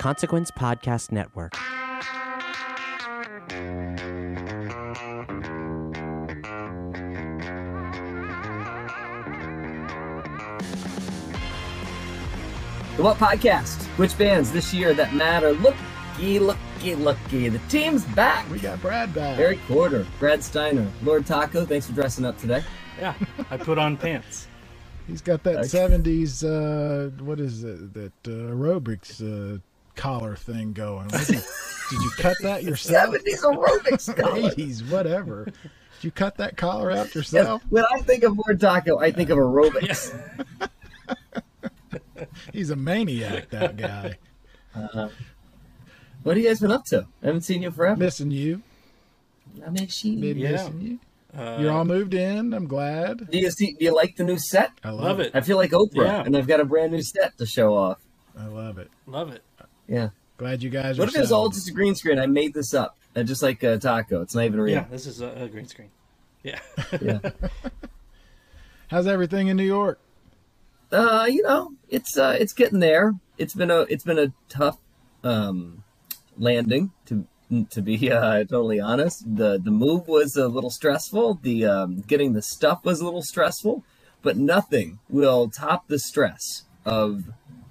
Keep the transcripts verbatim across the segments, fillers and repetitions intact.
Consequence Podcast Network. The What Podcast? Which bands this year that matter? Looky, looky, looky. The team's back. We got Brad back. Eric Porter, Brad Steiner, Lord Taco, thanks for dressing up today. Yeah, I put on pants. He's got that Okay. seventies, uh, what is it, that uh, aerobics uh, collar thing going. What Did you, did you cut that yourself? seventies aerobics collar. eighties, whatever. Did you cut that collar out yourself? When I think of Lord Taco, I think of aerobics. He's a maniac, that guy. Uh, what have you guys been up to? I haven't seen you forever. Missing you. I miss you. Been Yeah. missing you. Uh, You're all moved in. I'm glad. Do you see? Do you like the new set? I love, Love it. I feel like Oprah, Yeah. and I've got a brand new set to show off. I love it. Love it. Yeah. Glad you guys What are if it's all settled. just a green screen? I made this up, uh, just like uh, Taco. It's not even real. Yeah, this is a, a green screen. Yeah. Yeah. How's everything in New York? Uh, you know, it's uh, it's getting there. It's been a it's been a tough um, landing to to be uh, totally honest. The the move was a little stressful. The um, getting the stuff was a little stressful, but nothing will top the stress of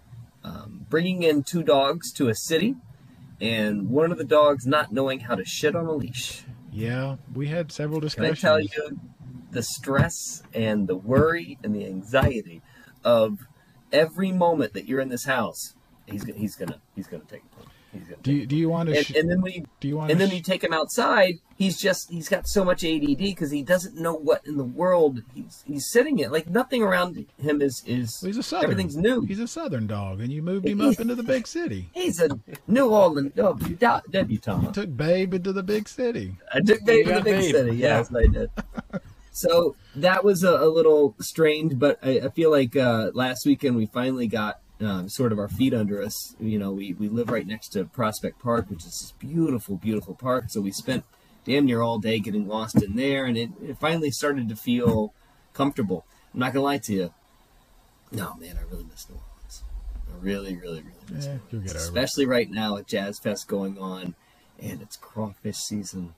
um, bringing in two dogs to a city, and one of the dogs not knowing how to shit on a leash. Yeah, we had several Can I discussions. tell you the stress and the worry and the anxiety of every moment that you're in this house? He's gonna, he's gonna, he's gonna take a poop. He's gonna. Do you, take do you want a to? poop. And, and then when you, do you want? and then sh- you take him outside, he's just, he's got so much A D D because he doesn't know what in the world he's he's sitting in. Like nothing around him is is. He's a southern. Everything's new. He's a southern dog, and you moved him up into the big city. He's a New Orleans oh, de- debutante. Took Babe into the big city. I took Babe You to the got big Babe, city. yeah. Yes, I did. So that was a, a little strange, but I, I feel like uh, last weekend we finally got um, sort of our feet under us. You know, we, we live right next to Prospect Park, which is this beautiful, beautiful park. So we spent damn near all day getting lost in there, and it, it finally started to feel comfortable. I'm not going to lie to you. No, man, I really miss New Orleans. I really, really, really miss Yeah, New you'll Orleans. get over it. Especially right now with Jazz Fest going on, and it's crawfish season.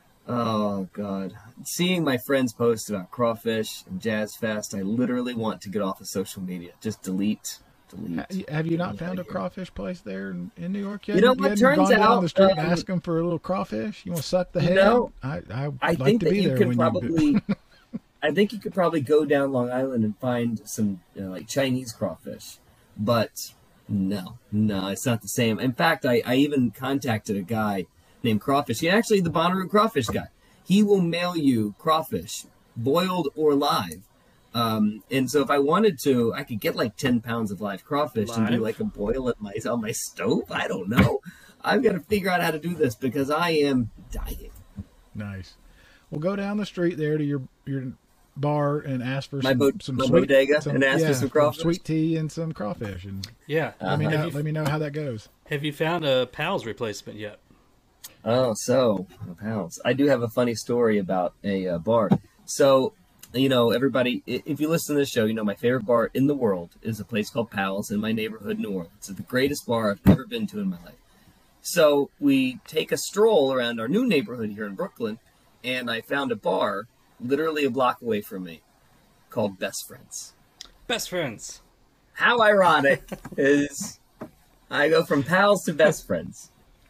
Oh, God. Seeing my friends post about crawfish and Jazz Fest, I literally want to get off of social media. Just delete, delete. Ha- Have you not Yeah, found a yeah. crawfish place there in, in New York yet? You know You what, hadn't turns gone down out, the street and um, ask them for a little crawfish? You want to suck the You head? know, I, I would I like think to that be you there could when probably, you do. I think you could probably go down Long Island and find some, you know, like Chinese crawfish. But no, no, it's not the same. In fact, I, I even contacted a guy named Crawfish. He actually the Bonnaroo crawfish guy. He will mail you crawfish, boiled or live. Um, and so if I wanted to, I could get like ten pounds of live crawfish and do Live? like a boil at my on my stove. I don't know. I've got to figure out how to do this because I am dying. Nice. Well, go down the street there to your your bar and ask for My some, bo- some my sweet, bodega some, and ask for yeah, some crawfish? sweet tea and some crawfish, and Yeah. let me Uh-huh. know. Have you, Let me know how that goes. have you found a Pals replacement yet? Oh, so pounds. I do have a funny story about a uh, bar. So, you know, everybody, i- if you listen to this show, you know my favorite bar in the world is a place called Pals in my neighborhood, New Orleans. It's the greatest bar I've ever been to in my life. So we take a stroll around our new neighborhood here in Brooklyn, and I found a bar literally a block away from me called Best Friends. Best friends. How ironic is I go from Pals to Best Friends.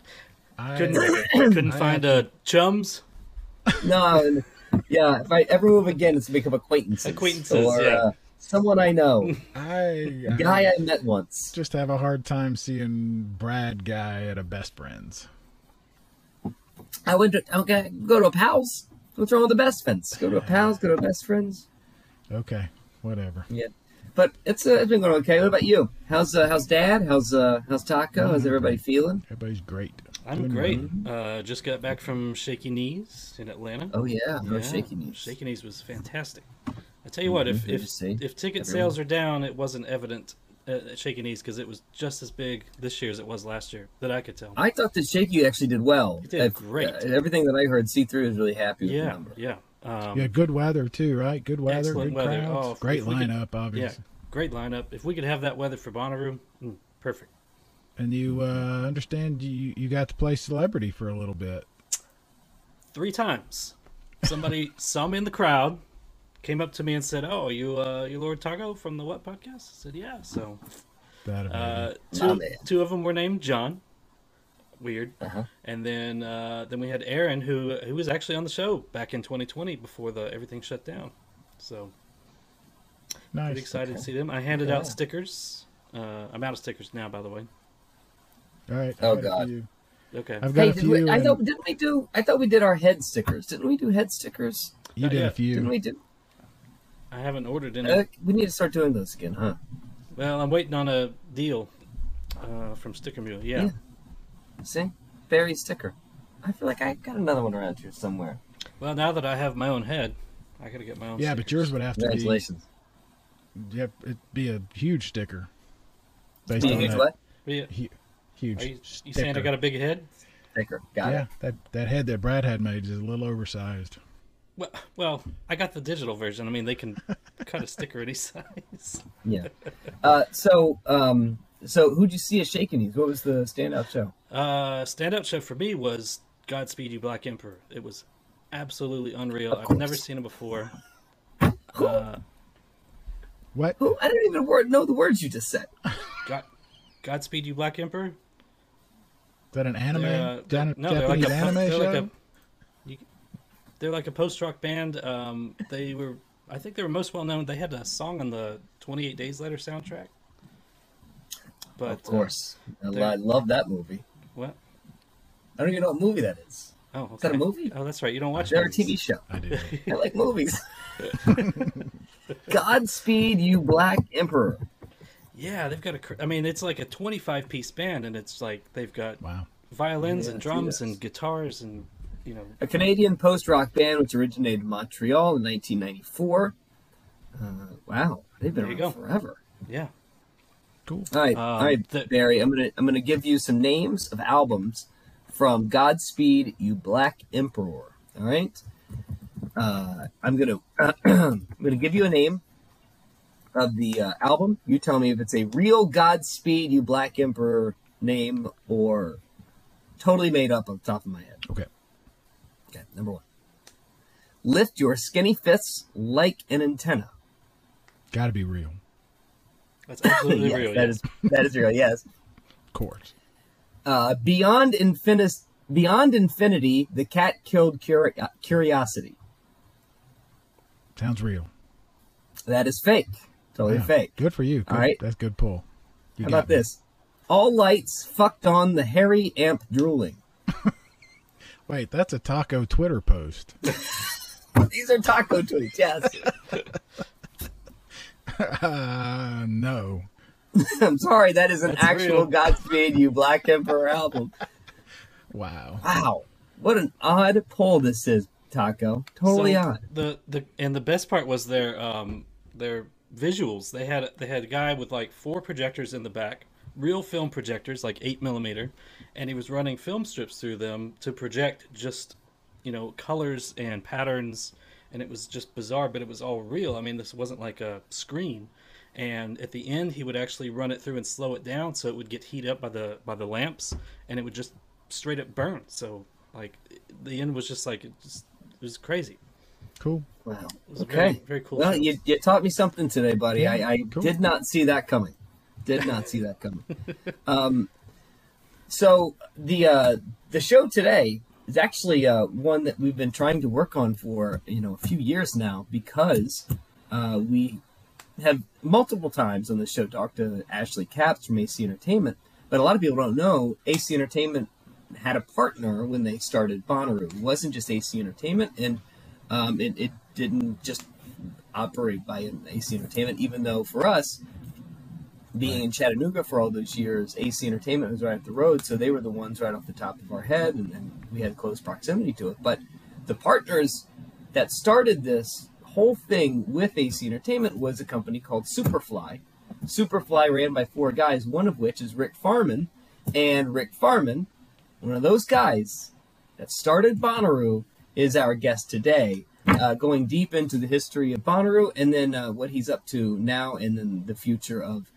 I, Couldn't couldn't I find uh, chums. No, and, yeah. If I ever move again, it's to become acquaintances. Acquaintances, or, yeah. Uh, someone I know, I, a guy I met once. just have a hard time seeing Brad guy at a best friends. I went to okay, go to a Pals. What's wrong with the Best Friends? Go to a Pals. Go to a Best Friends. Okay, whatever. Yeah, but it's uh, it's been going okay. What about you? How's uh, how's Dad? How's uh how's Taco? How's everybody feeling? Everybody's great. I'm Doing great. Uh, just got back from Shaky Knees in Atlanta. Oh yeah, no Yeah, shaky knees. Shaky Knees was fantastic. I tell you what, if Mhm, good if, to see. if ticket Everyone. sales are down, it wasn't evident at at Shaky Knees because it was just as big this year as it was last year that I could tell. I thought that Shaky actually did well. He did I've- great. uh, everything that I heard, C three was really happy with the yeah, number. yeah. Um, Yeah, good weather too, right? Good weather, Excellent good weather. crowds, Oh, if great we could- lineup, yeah, obviously. great lineup. If we could have that weather for Bonnaroo, mm, perfect. And you uh, understand you you got to play celebrity for a little bit. Three times. Somebody saw me in the crowd, came up to me and said, "Oh, you uh, you Lord Taco from the What Podcast?" I said, "Yeah." So That uh, My two man. two of them were named John. Weird. Uh-huh. And then uh, then we had Aaron, who who was actually on the show back in twenty twenty before the everything shut down. So nice. pretty excited Okay. to see them. I handed Yeah. out stickers. Uh, I'm out of stickers now, by the way. All right. Oh, I've got a God. few. Okay. I've got Hey, a did few. we, I and thought didn't we do? I thought we did our head stickers. Didn't we do head stickers? you did Yeah, a few. Didn't we do? I haven't ordered any. Uh, we need to start doing those again, huh? Well, I'm waiting on a deal uh, from Sticker Mule. Yeah. Yeah. See, Barry sticker. I feel like I got another one around here somewhere. Well, now that I have my own head, I gotta get my own. Yeah, but stickers. yours would have to be. Congratulations. Yep, it'd be a huge sticker. Based Huge on that what? But yeah, hu- huge Are you, sticker. you saying I got a big head? Sticker. Got yeah, it. that that head that Brad had made is a little oversized. Well, well, I got the digital version. I mean, they can cut a sticker any size. Yeah. Uh, so, um, so who'd you see at Shaking Knees? What was the standout show? Uh, standout show for me was Godspeed You Black Emperor. It was absolutely unreal. Of I've course. never seen it before. Who? Uh, What? Who? I don't even word, know the words you just said. God, Godspeed You Black Emperor. Is that an anime? They're, uh, Jan- no, they're like Japanese a, anime they're show? like a, you, they're like a post-rock band. Um, they were, I think they were most well known. They had a song on the twenty-eight Days Later soundtrack. But Of course. I, they're- I love that movie. Uh, what? I don't even know what movie that is. Oh, okay. Is that a movie? Oh, that's right. You don't watch They're a movies. T V show. I do. I like movies. Godspeed You Black Emperor. Yeah, they've got a. cr- I mean, it's like a twenty-five piece band, and it's like they've got Wow. violins Yeah, and I see drums this. and guitars and you know. A Canadian post-rock band which originated in Montreal in nineteen ninety-four. Uh, wow, they've been There you around go. forever. Yeah. Cool. All right, Um, all right, the- Barry. I'm gonna I'm gonna give you some names of albums from Godspeed You Black Emperor. All right. Uh, I'm gonna I'm gonna give you a name of the uh, album. You tell me if it's a real Godspeed You Black Emperor name or totally made up off the top of my head. Okay. Okay, number one. Lift your skinny fists like an antenna. Got to be real. That's absolutely Yes, real. that Yes. is that is real. Yes. Of course. Uh, beyond infinity, beyond infinity, the cat killed curi- curiosity. Sounds real. That is fake. Totally Wow. fake. Good for you. Good. All right. That's good pull. You How got about me. this? All lights fucked on the hairy amp drooling. Wait, that's a taco Twitter post. These are taco tweets. Yes. uh, no. I'm sorry. That is an That's actual real. Godspeed You Black Emperor album. Wow. Wow. What an odd poll this is, Taco. Totally So odd. The the and the best part was their um their visuals. They had they had a guy with like four projectors in the back, real film projectors, like eight millimeter, and he was running film strips through them to project just you know colors and patterns, and it was just bizarre, but it was all real. I mean, this wasn't like a screen. And at the end, he would actually run it through and slow it down so it would get heat up by the by the lamps, and it would just straight up burn. So like the end was just like it, just, it was crazy. Cool. Wow. It was a Okay. very, very cool. Well, show. you, you taught me something today, buddy. Yeah, I, I cool. did not see that coming. Did not see that coming. um, so the uh, the show today is actually uh, one that we've been trying to work on for you know a few years now because uh, we have multiple times on the show talked to Ashley Capps from A C Entertainment, but a lot of people don't know A C Entertainment had a partner when they started Bonnaroo. It wasn't just A C Entertainment, and um, it, it didn't just operate by an A C Entertainment, even though for us, being in Chattanooga for all those years, A C Entertainment was right up the road, so they were the ones right off the top of our head, and, and we had close proximity to it. But the partners that started this whole thing with A C Entertainment was a company called Superfly. Superfly ran by four guys, one of which is Rick Farman, and Rick Farman, one of those guys that started Bonnaroo, is our guest today, uh, going deep into the history of Bonnaroo and then uh, what he's up to now and then the future of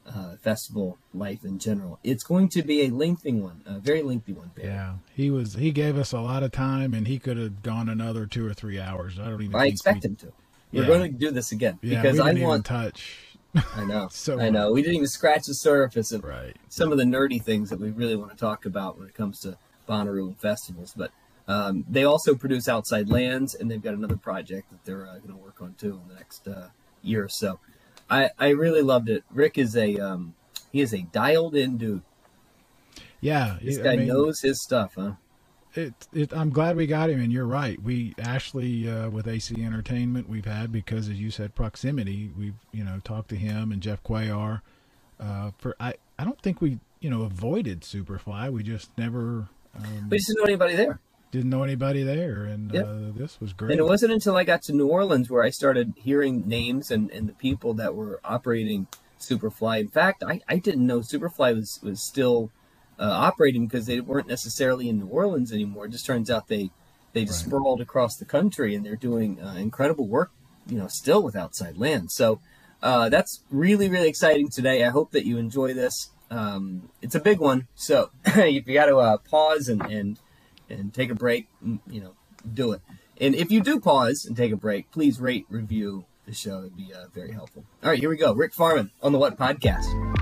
uh, festival life in general. It's going to be a lengthy one, a very lengthy one, Barry. Yeah, he was. He gave us a lot of time, and he could have gone another two or three hours. I don't even. I think expect we, him to. We're Yeah. going to do this again Yeah, because we I didn't even want. touch. I know. So I know. We didn't even scratch the surface of Right. some of the nerdy things that we really want to talk about when it comes to Bonnaroo and festivals. But um, they also produce Outside Lands, and they've got another project that they're uh, going to work on too in the next uh, year or so. I, I really loved it. Rick is a um, he is a dialed-in dude. Yeah, This I guy mean, knows his stuff, huh? It, it, I'm glad we got him, and you're right. We Ashley uh, with A C Entertainment we've had because, as you said, proximity. We've you know talked to him and Jeff Cuellar. Uh, for I, I don't think we you know avoided Superfly. We just never um, We just didn't know anybody there. didn't know anybody there, and Yep. uh, this was great. And it wasn't until I got to New Orleans where I started hearing names and, and the people that were operating Superfly. In fact, I, I didn't know Superfly was, was still uh, operating because they weren't necessarily in New Orleans anymore. It just turns out they, they just Right. sprawled across the country, and they're doing uh, incredible work, you know, still with Outside Land. So uh, that's really, really exciting today. I hope that you enjoy this. Um, it's a big one, so if you got to uh, pause and, and and take a break, you know, do it. And if you do pause and take a break, please rate, review the show. It'd be uh, very helpful. All right, here we go. Rick Farman on the What Podcast.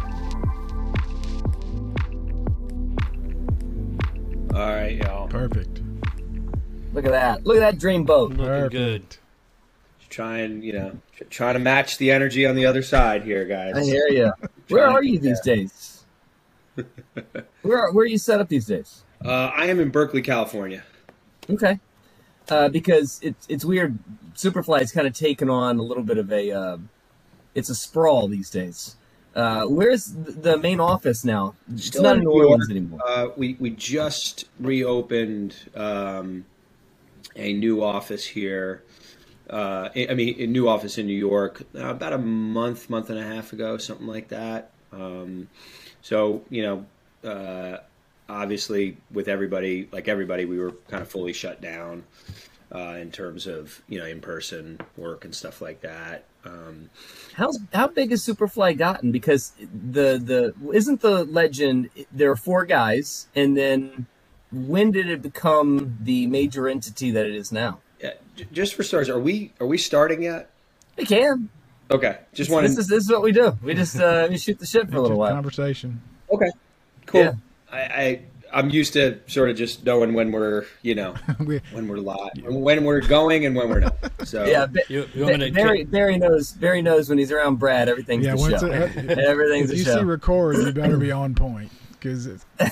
All right, y'all. Perfect. Look at that. Look at that dream boat. Looking Perfect. good. Trying, you know, tr- trying to match the energy on the other side here, guys. I hear you. Where are you these days? Where are, where are you set up these days? Uh, I am in Berkeley, California. Okay. Uh, because it's it's weird. Superfly's kind of taken on a little bit of a, uh, it's a sprawl these days. Uh, where's th- the main office now? It's Still not in in New New York. Orleans anymore. Uh, we we just reopened um, a new office here. Uh, I I mean, a new office in New York uh, about a month, month and a half ago, something like that. Um, so you know, uh, obviously, with everybody, like everybody, we were kind of fully shut down uh, in terms of you know in-person work and stuff like that. Um, How's how big has Superfly gotten? Because the the isn't the legend there are four guys, and then when did it become the major entity that it is now? yeah, j- just for starters, are we are we starting yet? We can. Okay, just wanted. This is this is what we do. We just uh, we shoot the shit for a little while. Conversation. Okay, cool. Yeah. I, I I'm used to sort of just knowing when we're you know we, when we're live, when we're going, and when we're not. So Yeah, Ba- You, you want me to Barry kick- Barry knows Barry knows when he's around Brad, everything's yeah, the once show. it, Everything's if a you show. see record, you better be on point because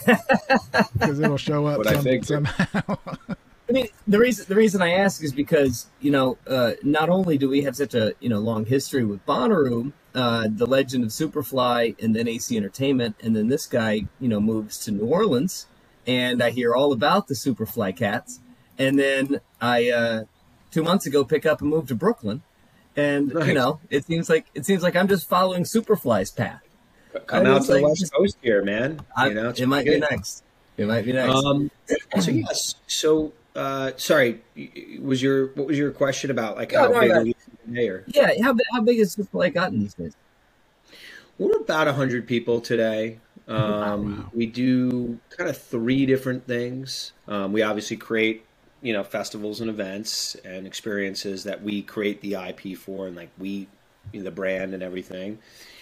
because it'll show up What I some, think. somehow. I mean, the reason the reason I ask is because you know, uh, not only do we have such a you know long history with Bonnaroo, uh, the legend of Superfly, and then A C Entertainment, and then this guy you know moves to New Orleans, and I hear all about the Superfly cats, and then I uh, two months ago pick up and move to Brooklyn, and you Nice. know it seems like it seems like I'm just following Superfly's path. come I out was to the like, West just- Coast here, man. I, You know, it's it might pretty be good. next. It might be next. Um, so yes, so uh, sorry, was your what was your question about like No, how no, big no. are we today? Or yeah, how bi- how big has Superfly gotten these days? we're about a hundred people today. Um, we do kind of three different things. Um, we obviously create, you know, festivals and events and experiences that we create the I P for, and like we, you know, the brand and everything.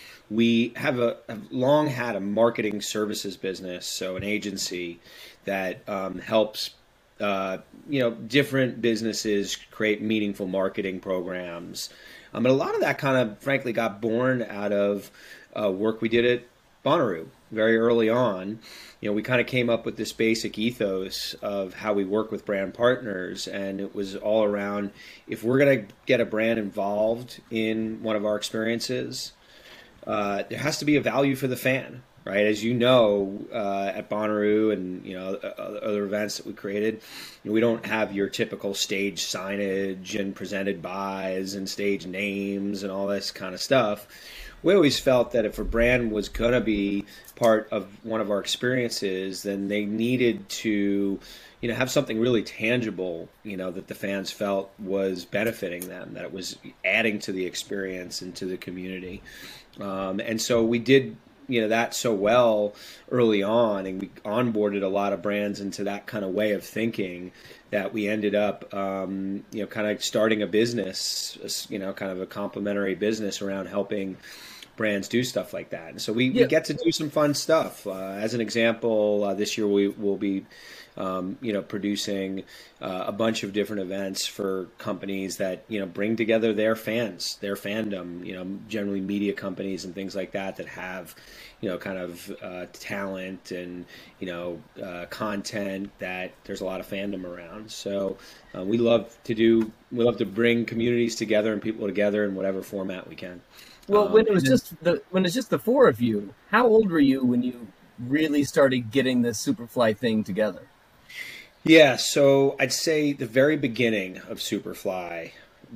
We have a have long had a marketing services business, so an agency that um, helps, uh, you know, different businesses create meaningful marketing programs. Um, and a lot of that kind of, frankly, got born out of uh, work we did at Bonnaroo very early on. You know, we kind of came up with this basic ethos of how we work with brand partners, and it was all around if we're going to get a brand involved in one of our experiences, uh, there has to be a value for the fan. right? As you know, uh, at Bonnaroo and you know other events that we created, we don't have your typical stage signage and presented bys and stage names and all this kind of stuff. We always felt that if a brand was going to be part of one of our experiences, then they needed to, you know, have something really tangible, you know, that the fans felt was benefiting them, that it was adding to the experience and to the community. Um, and so we did, you know, that so well early on, and we onboarded a lot of brands into that kind of way of thinking that we ended up, um, you know, kind of starting a business, you know, kind of a complementary business around helping brands do stuff like that. And so we, yeah. we get to do some fun stuff. Uh, as an example, uh, this year we will be Um, you know, producing uh, a bunch of different events for companies that, you know, bring together their fans, their fandom, you know, generally media companies and things like that that have, you know, kind of uh, talent and, you know, uh, content that there's a lot of fandom around. So uh, we love to do, we love to bring communities together and people together in whatever format we can. Well, um, when it was just the when it's just the four of you, how old were you when you really started getting this Superfly thing together? Yeah, so I'd say the very beginning of Superfly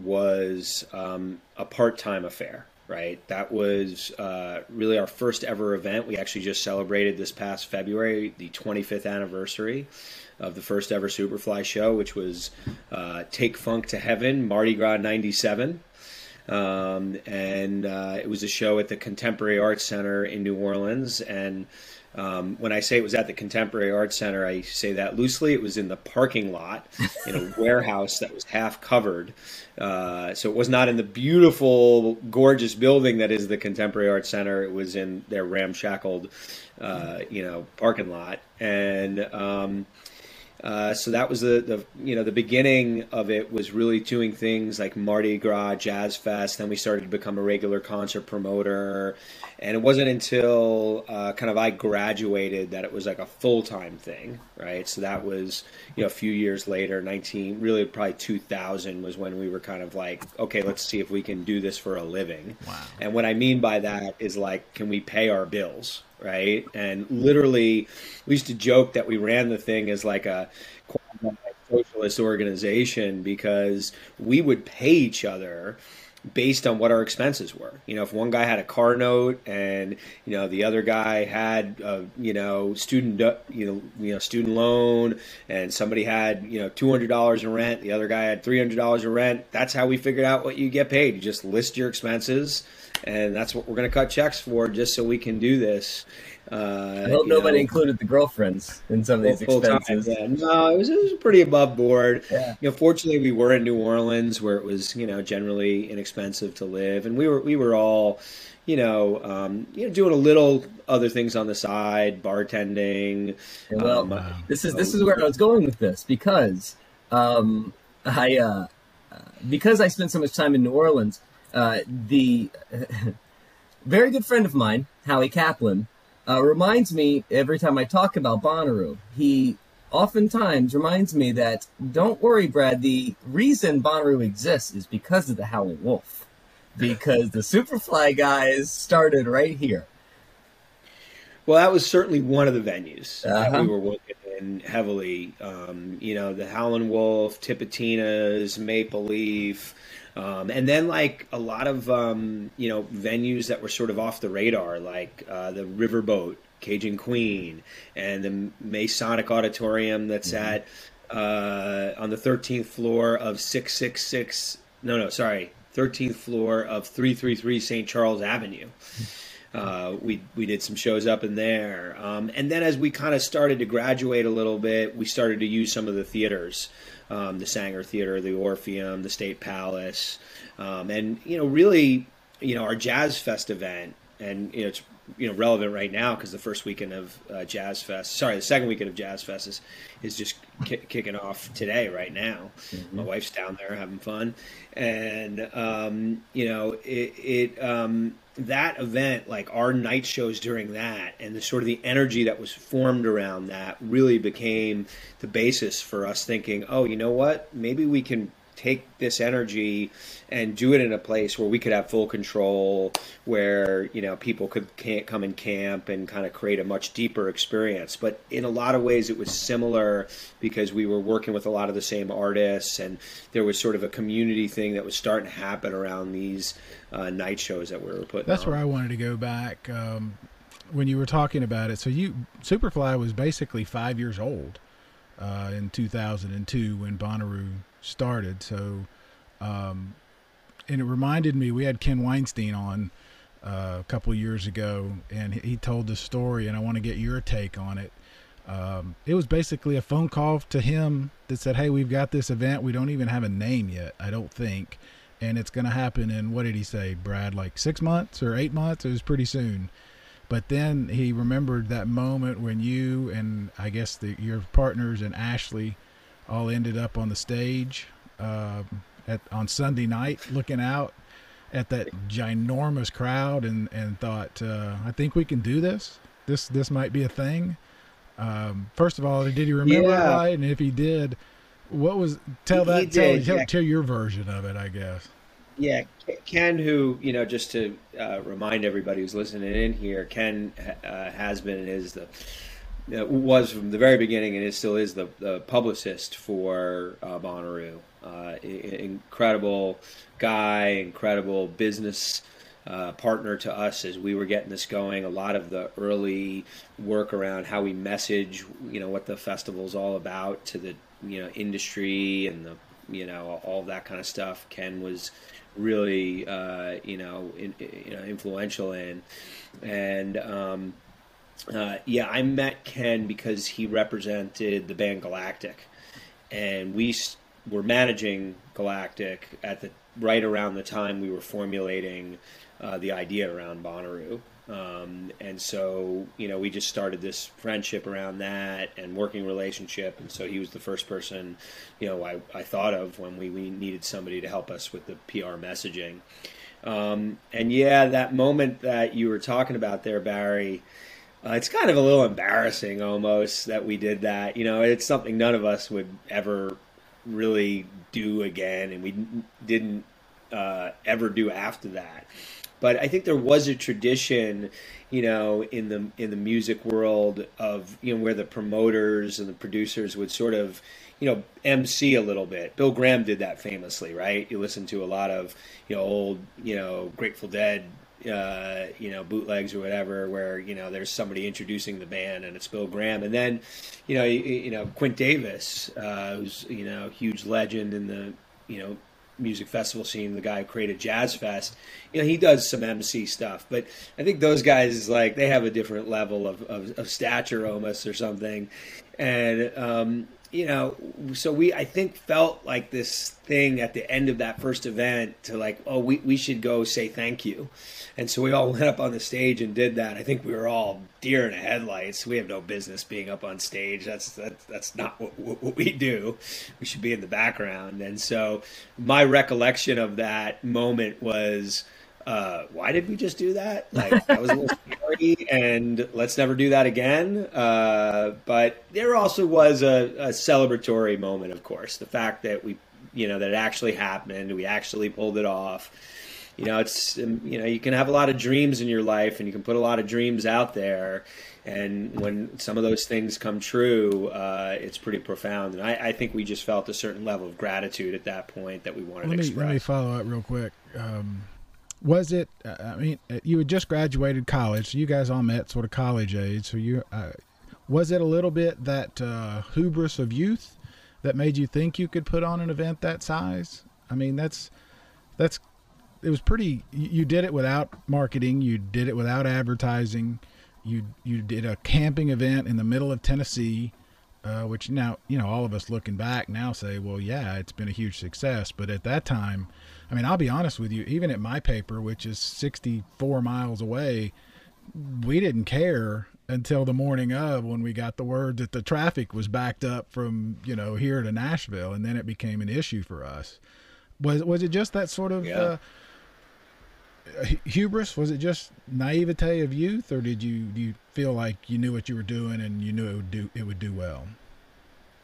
was um, a part-time affair, right? That was uh, really our first ever event. We actually just celebrated this past February, the twenty-fifth anniversary of the first ever Superfly show, which was uh, Take Funk to Heaven, Mardi Gras ninety-seven. Um, and uh, it was a show at the Contemporary Arts Center in New Orleans, and Um, when I say it was at the Contemporary Arts Center, I say that loosely. It was in the parking lot in a warehouse that was half covered. Uh, so it was not in the beautiful, gorgeous building that is the Contemporary Arts Center. It was in their ramshackled, uh, you know, parking lot. And um, uh, so that was the, the, you know, the beginning of it was really doing things like Mardi Gras, Jazz Fest. Then we started to become a regular concert promoter. And it wasn't until uh, kind of I graduated that it was like a full-time thing, right? So that was, you know, a few years later, nineteen, really probably two thousand was when we were kind of like, okay, let's see if we can do this for a living. Wow. And what I mean by that is like, can we pay our bills, right? And literally, we used to joke that we ran the thing as like a socialist organization because we would pay each other based on what our expenses were. You know, if one guy had a car note and, you know, the other guy had, a, you know, student, you know, you know, student loan, and somebody had, you know, two hundred dollars in rent, the other guy had three hundred dollars in rent, that's how we figured out what you get paid. You just list your expenses, and that's what we're going to cut checks for just so we can do this. Uh, I hope nobody know, included the girlfriends in some of these full expenses. Time, yeah. No, it was, it was pretty above board. Yeah. You know, fortunately, we were in New Orleans, where it was, you know, generally inexpensive to live, and we were we were all, you know, um, you know, doing a little other things on the side, bartending. Yeah, well, um, wow. this is this is where I was going with this because um, I uh, because I spent so much time in New Orleans. Uh, the very good friend of mine, Howie Kaplan, uh, reminds me every time I talk about Bonnaroo. He oftentimes reminds me that, don't worry, Brad, the reason Bonnaroo exists is because of the Howlin' Wolf. Because the Superfly guys started right here. Well, that was certainly one of the venues Uh-huh. that we were working in heavily. Um, you know, the Howlin' Wolf, Tipitina's, Maple Leaf, um, and then like a lot of um, you know, venues that were sort of off the radar, like uh, the Riverboat, Cajun Queen, and the Masonic Auditorium that's mm-hmm. at uh, on the thirteenth floor of six six six. No, no, sorry, thirteenth floor of three three three Saint Charles Avenue. Uh, we we did some shows up in there, um, and then as we kind of started to graduate a little bit, we started to use some of the theaters, um, the Sanger Theater, the Orpheum, the State Palace, um, and you know, really, you know, our Jazz Fest event, and you know, it's you know relevant right now because the first weekend of uh, Jazz Fest, sorry, the second weekend of Jazz Fest is is just ki- kicking off today, right now. Mm-hmm. My wife's down there having fun, and um, you know, it. it um, that event, like our night shows during that and the sort of the energy that was formed around that really became the basis for us thinking, oh, you know what, maybe we can take this energy and do it in a place where we could have full control, where, you know, people could can't come and camp and kind of create a much deeper experience. But in a lot of ways it was similar because we were working with a lot of the same artists, and there was sort of a community thing that was starting to happen around these uh, night shows that we were putting That's on. where I wanted to go back um, when you were talking about it. So you Superfly was basically five years old uh, in two thousand two when Bonnaroo started. So um, and it reminded me, we had Ken Weinstein on uh, a couple of years ago, and he told the story, and I want to get your take on it. Um, it was basically a phone call to him that said, hey, we've got this event. We don't even have a name yet, I don't think. And it's going to happen in, what did he say, Brad, like six months or eight months? It was pretty soon. But then he remembered that moment when you and I guess the, your partners and Ashley all ended up on the stage um, at on Sunday night, looking out at that ginormous crowd, and and thought, uh, I think we can do this. This this might be a thing. Um, first of all, did he remember Yeah. it right? And if he did, what was tell He- that he tell, did, tell, yeah. tell your version of it, I guess. Yeah, Ken, who, you know, just to uh, remind everybody who's listening in here, Ken uh, has been and is the uh, was from the very beginning, and it still is the, the publicist for uh, Bonnaroo. Uh, incredible guy, incredible business uh, partner to us as we were getting this going. A lot of the early work around how we message, you know, what the festival's all about to the, you know, industry and the, you know, all that kind of stuff. Ken was really, uh, you know, in, you know, influential in, and um, uh, yeah, I met Ken because he represented the band Galactic, and we were managing Galactic at the right around the time we were formulating uh, the idea around Bonnaroo. Um, and so, you know, we just started this friendship around that and working relationship. And so he was the first person, you know, I, I thought of when we, we needed somebody to help us with the P R messaging. Um, and yeah, that moment that you were talking about there, Barry, uh, it's kind of a little embarrassing almost that we did that. You know, it's something none of us would ever really do again, and we didn't uh, ever do after that. But I think there was a tradition, you know, in the in the music world of, you know, where the promoters and the producers would sort of, you know, M C a little bit. Bill Graham did that famously, right? You listen to a lot of, you know, old, you know, Grateful Dead, uh, you know, bootlegs or whatever, where, you know, there's somebody introducing the band and it's Bill Graham. And then, you know, you, you know, Quint Davis, uh, who's, you know, huge legend in the, you know, music festival scene, the guy who created Jazz Fest, you know, he does some M C stuff, but I think those guys, like, they have a different level of, of, of stature almost or something. And, um, you know, so we, I think, felt like this thing at the end of that first event to like, oh, we, we should go say thank you. And so we all went up on the stage and did that. I think we were all deer in the headlights. We have no business being up on stage. That's that's, that's not what, what we do. We should be in the background. And so my recollection of that moment was, uh, why did we just do that? Like, that was a little scary, and let's never do that again. Uh, but there also was a, a celebratory moment, of course. The fact that we, you know, that it actually happened, we actually pulled it off. You know, it's, you know, you can have a lot of dreams in your life, and you can put a lot of dreams out there. And when some of those things come true, uh, it's pretty profound. And I, I think we just felt a certain level of gratitude at that point that we wanted Let to me express. let me follow up real quick. Um, was it? Uh, I mean, you had just graduated college, so you guys all met sort of college age. So you, uh, was it a little bit that uh, hubris of youth that made you think you could put on an event that size? I mean, that's that's. It was pretty. You did it without marketing. You did it without advertising. You you did a camping event in the middle of Tennessee, uh, which now, you know, all of us looking back now say, well, yeah, it's been a huge success. But at that time, I mean, I'll be honest with you, even at my paper, which is sixty-four miles away, we didn't care until the morning of, when we got the word that the traffic was backed up from, you know, here to Nashville, and then it became an issue for us. Was was it just that sort of Yeah. uh, hubris? Was it just naivete of youth, or did you do you feel like you knew what you were doing and you knew it would do it would do well?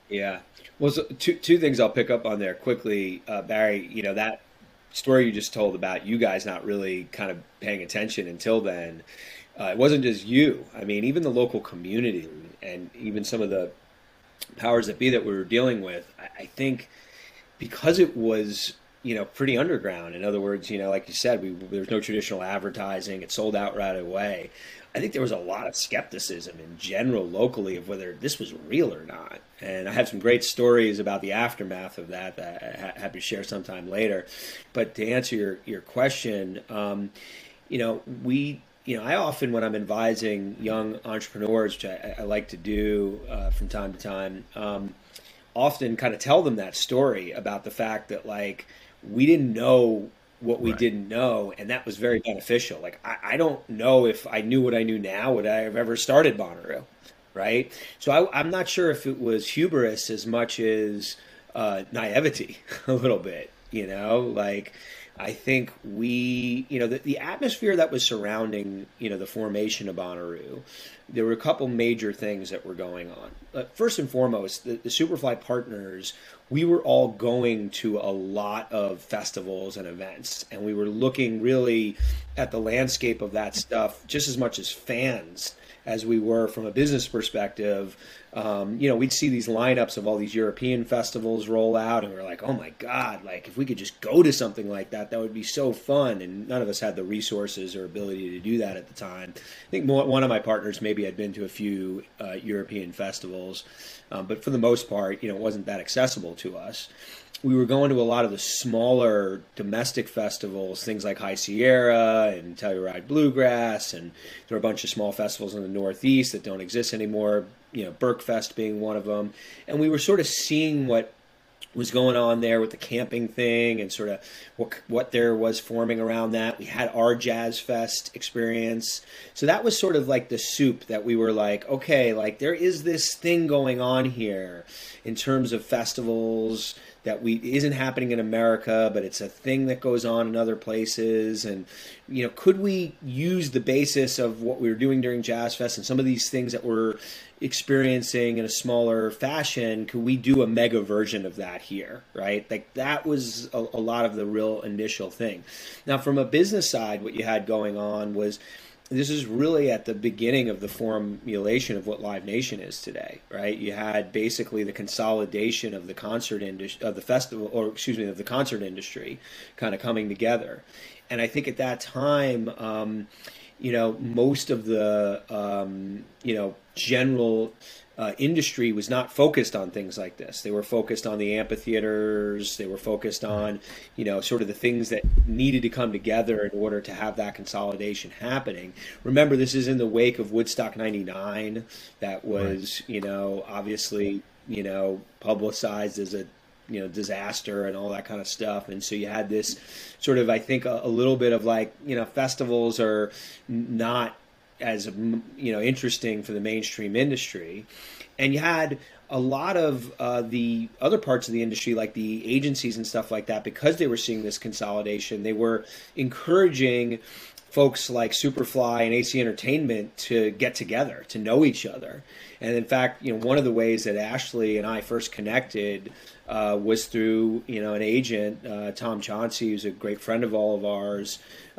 Yeah. Well, so two two things I'll pick up on there quickly, uh, Barry. You know that story you just told about you guys not really kind of paying attention until then. Uh, it wasn't just you. I mean, even the local community and even some of the powers that be that we were dealing with. I, I think because it was, you know, pretty underground. In other words, you know, like you said, we, there was no traditional advertising. It sold out right away. I think there was a lot of skepticism in general locally of whether this was real or not. And I have some great stories about the aftermath of that that I ha- happy to share sometime later. But to answer your, your question, um, you know, we, you know, I often, when I'm advising young entrepreneurs, which I, I like to do uh, from time to time, um, often kind of tell them that story about the fact that, like, we didn't know what we Right. didn't know, and that was very beneficial. Like, I, I don't know if I knew what I knew now, would I have ever started Bonnaroo, right? So I, I'm not sure if it was hubris as much as uh, naivety a little bit, you know? Like, I think we, you know, the, the atmosphere that was surrounding, you know, the formation of Bonnaroo, there were a couple major things that were going on. Uh, first and foremost, the, the Superfly partners, we were all going to a lot of festivals and events, and we were looking really at the landscape of that stuff just as much as fans as we were from a business perspective. Um, you know, we'd see these lineups of all these European festivals roll out, and we we're like, oh my God, like if we could just go to something like that, that would be so fun. And none of us had the resources or ability to do that at the time. I think more, one of my partners maybe had been to a few uh, European festivals, um, but for the most part, you know, it wasn't that accessible to us. We were going to a lot of the smaller domestic festivals, things like High Sierra and Telluride Bluegrass, and there are a bunch of small festivals in the Northeast that don't exist anymore, you know, Berkfest being one of them. And we were sort of seeing what was going on there with the camping thing and sort of what what there was forming around that. We had our Jazz Fest experience. So that was sort of like the soup that we were like, okay, like there is this thing going on here in terms of festivals that we isn't happening in America, but it's a thing that goes on in other places. And, you know, could we use the basis of what we were doing during Jazz Fest and some of these things that we're experiencing in a smaller fashion, could we do a mega version of that here, right? Like that was a, a lot of the real initial thing. Now, from a business side, what you had going on was this is really at the beginning of the formulation of what Live Nation is today, right? You had basically the consolidation of the concert industry, of the festival, or excuse me, of the concert industry kind of coming together. And I think at that time, um, you know, most of the, um, you know, general uh, industry was not focused on things like this. They were focused on the amphitheaters. They were focused on, you know, sort of the things that needed to come together in order to have that consolidation happening. Remember, this is in the wake of Woodstock ninety-nine. That was, you know, obviously, you know, publicized as a, you know, disaster and all that kind of stuff. And so you had this sort of, I think, a, a little bit of like, you know, festivals are not as, you know, interesting for the mainstream industry. And you had a lot of uh, the other parts of the industry, like the agencies and stuff like that, because they were seeing this consolidation, they were encouraging folks like Superfly and A C Entertainment to get together, to know each other. And in fact, you know, one of the ways that Ashley and I first connected uh, was through, you know, an agent, uh, Tom Chauncey, who's a great friend of all of ours,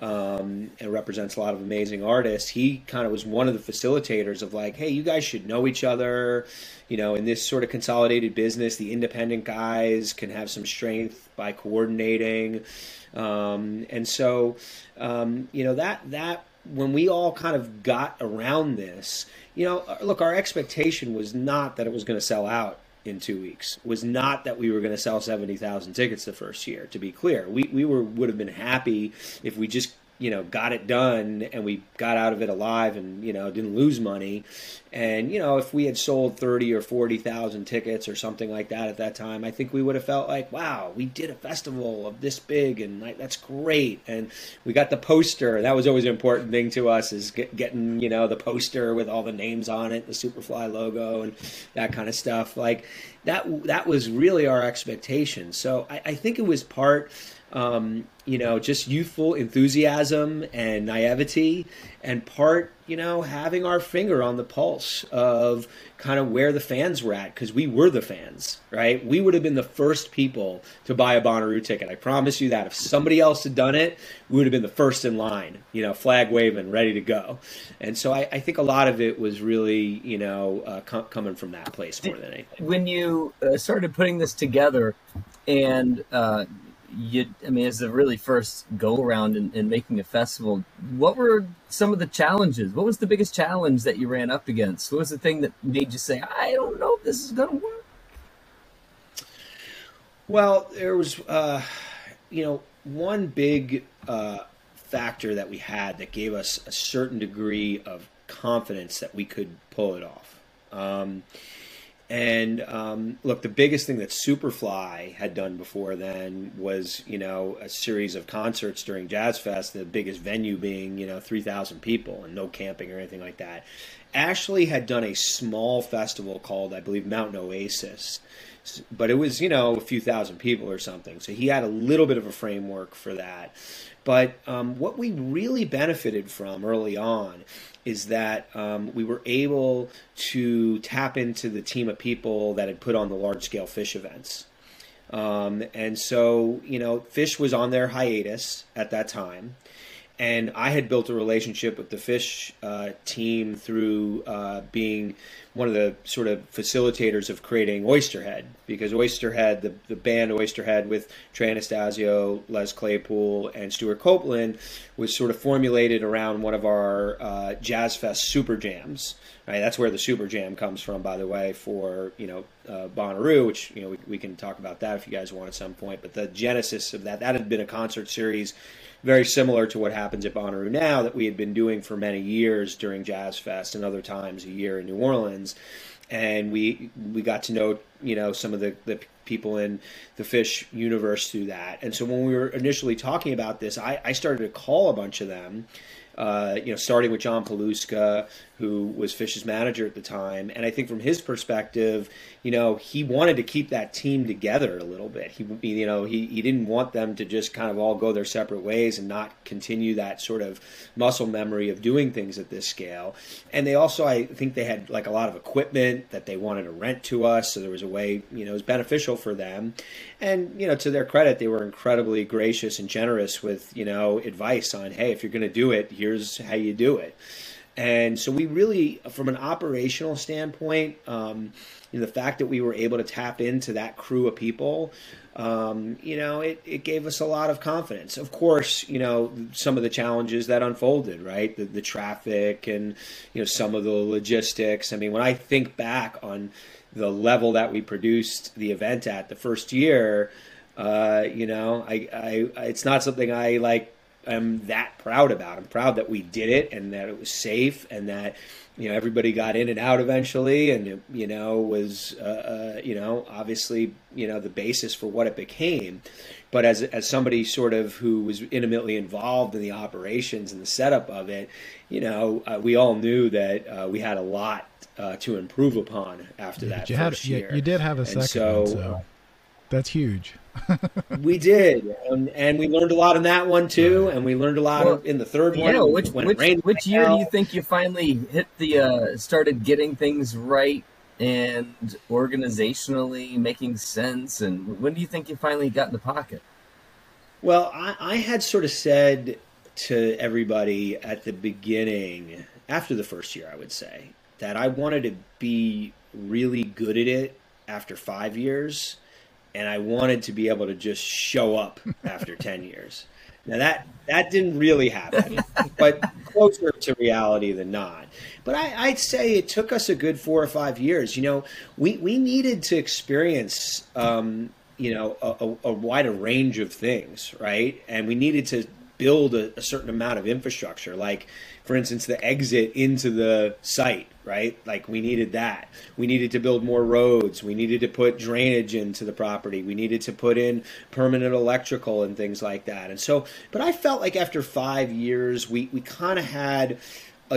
um, and represents a lot of amazing artists. He kind of was one of the facilitators of like, hey, you guys should know each other. You know, in this sort of consolidated business, the independent guys can have some strength by coordinating. Um, and so, um, you know, that, that when we all kind of got around this, you know, look, our expectation was not that it was going to sell out in two weeks, was not that we were going to sell seventy thousand tickets the first year, to be clear. We, we were, would have been happy if we just, you know, got it done and we got out of it alive and, you know, didn't lose money. And, you know, if we had sold thirty or forty thousand tickets or something like that at that time, I think we would have felt like, wow, we did a festival of this big and like, that's great. And we got the poster. That was always an important thing to us, is get, getting, you know, the poster with all the names on it, the Superfly logo and that kind of stuff. Like that, that was really our expectation. So I, I think it was part um, you know, just youthful enthusiasm and naivety, and part, you know, having our finger on the pulse of kind of where the fans were at, because we were the fans, right? We would have been the first people to buy a Bonnaroo ticket. I promise you that. If somebody else had done it, we would have been the first in line, you know, flag waving, ready to go. And so I, I think a lot of it was really, you know, uh, com- coming from that place more than anything. When you uh, started putting this together, and uh, you, I mean, as the really first go around in, in making a festival, what were some of the challenges? What was the biggest challenge that you ran up against? What was the thing that made you say, I don't know if this is going to work? Well, there was, uh, you know, one big uh, factor that we had that gave us a certain degree of confidence that we could pull it off. Um, And um, look, the biggest thing that Superfly had done before then was, you know, a series of concerts during Jazz Fest, the biggest venue being, you know, three thousand people and no camping or anything like that. Ashley had done a small festival called, I believe, Mountain Oasis, but it was, you know, a few thousand people or something. So he had a little bit of a framework for that. But um, what we really benefited from early on is that um, we were able to tap into the team of people that had put on the large-scale Phish events. Um, and so, you know, Phish was on their hiatus at that time. And I had built a relationship with the Phish uh, team through uh, being one of the sort of facilitators of creating Oysterhead, because Oysterhead, the, the band Oysterhead with Trey Anastasio, Les Claypool, and Stuart Copeland, was sort of formulated around one of our uh, Jazz Fest Super Jams. Right, that's where the Super Jam comes from, by the way, for, you know, uh, Bonnaroo, which, you know, we, we can talk about that if you guys want at some point. But the genesis of that, that had been a concert series very similar to what happens at Bonnaroo now, that we had been doing for many years during Jazz Fest and other times a year in New Orleans. And we we got to know, you know, some of the, the people in the Phish universe through that. And so when we were initially talking about this, I, I started to call a bunch of them, uh, you know, starting with John Paluska, who was Phish's manager at the time. And I think from his perspective, you know, he wanted to keep that team together a little bit. He, you know, he, he didn't want them to just kind of all go their separate ways and not continue that sort of muscle memory of doing things at this scale. And they also, I think they had like a lot of equipment that they wanted to rent to us. So there was a way, you know, it was beneficial for them. And, you know, to their credit, they were incredibly gracious and generous with, you know, advice on, hey, if you're going to do it, here's how you do it. And so we really, from an operational standpoint, um, you know, the fact that we were able to tap into that crew of people, um, you know, it, it gave us a lot of confidence. Of course, you know, some of the challenges that unfolded, right? The, the traffic and, you know, some of the logistics. I mean, when I think back on the level that we produced the event at the first year, uh, you know, I, I, it's not something I like, I'm that proud about. I'm proud that we did it and that it was safe and that, you know, everybody got in and out eventually, and it, you know, was, uh, uh, you know, obviously, you know, the basis for what it became. But as as somebody sort of who was intimately involved in the operations and the setup of it, you know, uh, we all knew that uh, we had a lot uh, to improve upon after yeah, that you first had, year. You, you did have a and second so, one, so that's huge. We did, and, and we learned a lot in that one too, and we learned a lot Well, in the third one. Yeah, which when it which, rained which like year hell. do you think you finally hit the uh, started getting things right and organizationally making sense? And when do you think you finally got in the pocket? Well, I, I had sort of said to everybody at the beginning, after the first year, I would say, that I wanted to be really good at it after five years, and I wanted to be able to just show up after ten years. Now, that that didn't really happen, but closer to reality than not. But I, I'd say it took us a good four or five years. You know, we, we needed to experience, um, you know, a, a wider range of things, right? And we needed to build a, a certain amount of infrastructure, like, for instance, the exit into the site, right? Like, we needed that. We needed to build more roads. We needed to put drainage into the property. We needed to put in permanent electrical and things like that. And so, but I felt like after five years, we, we kind of had a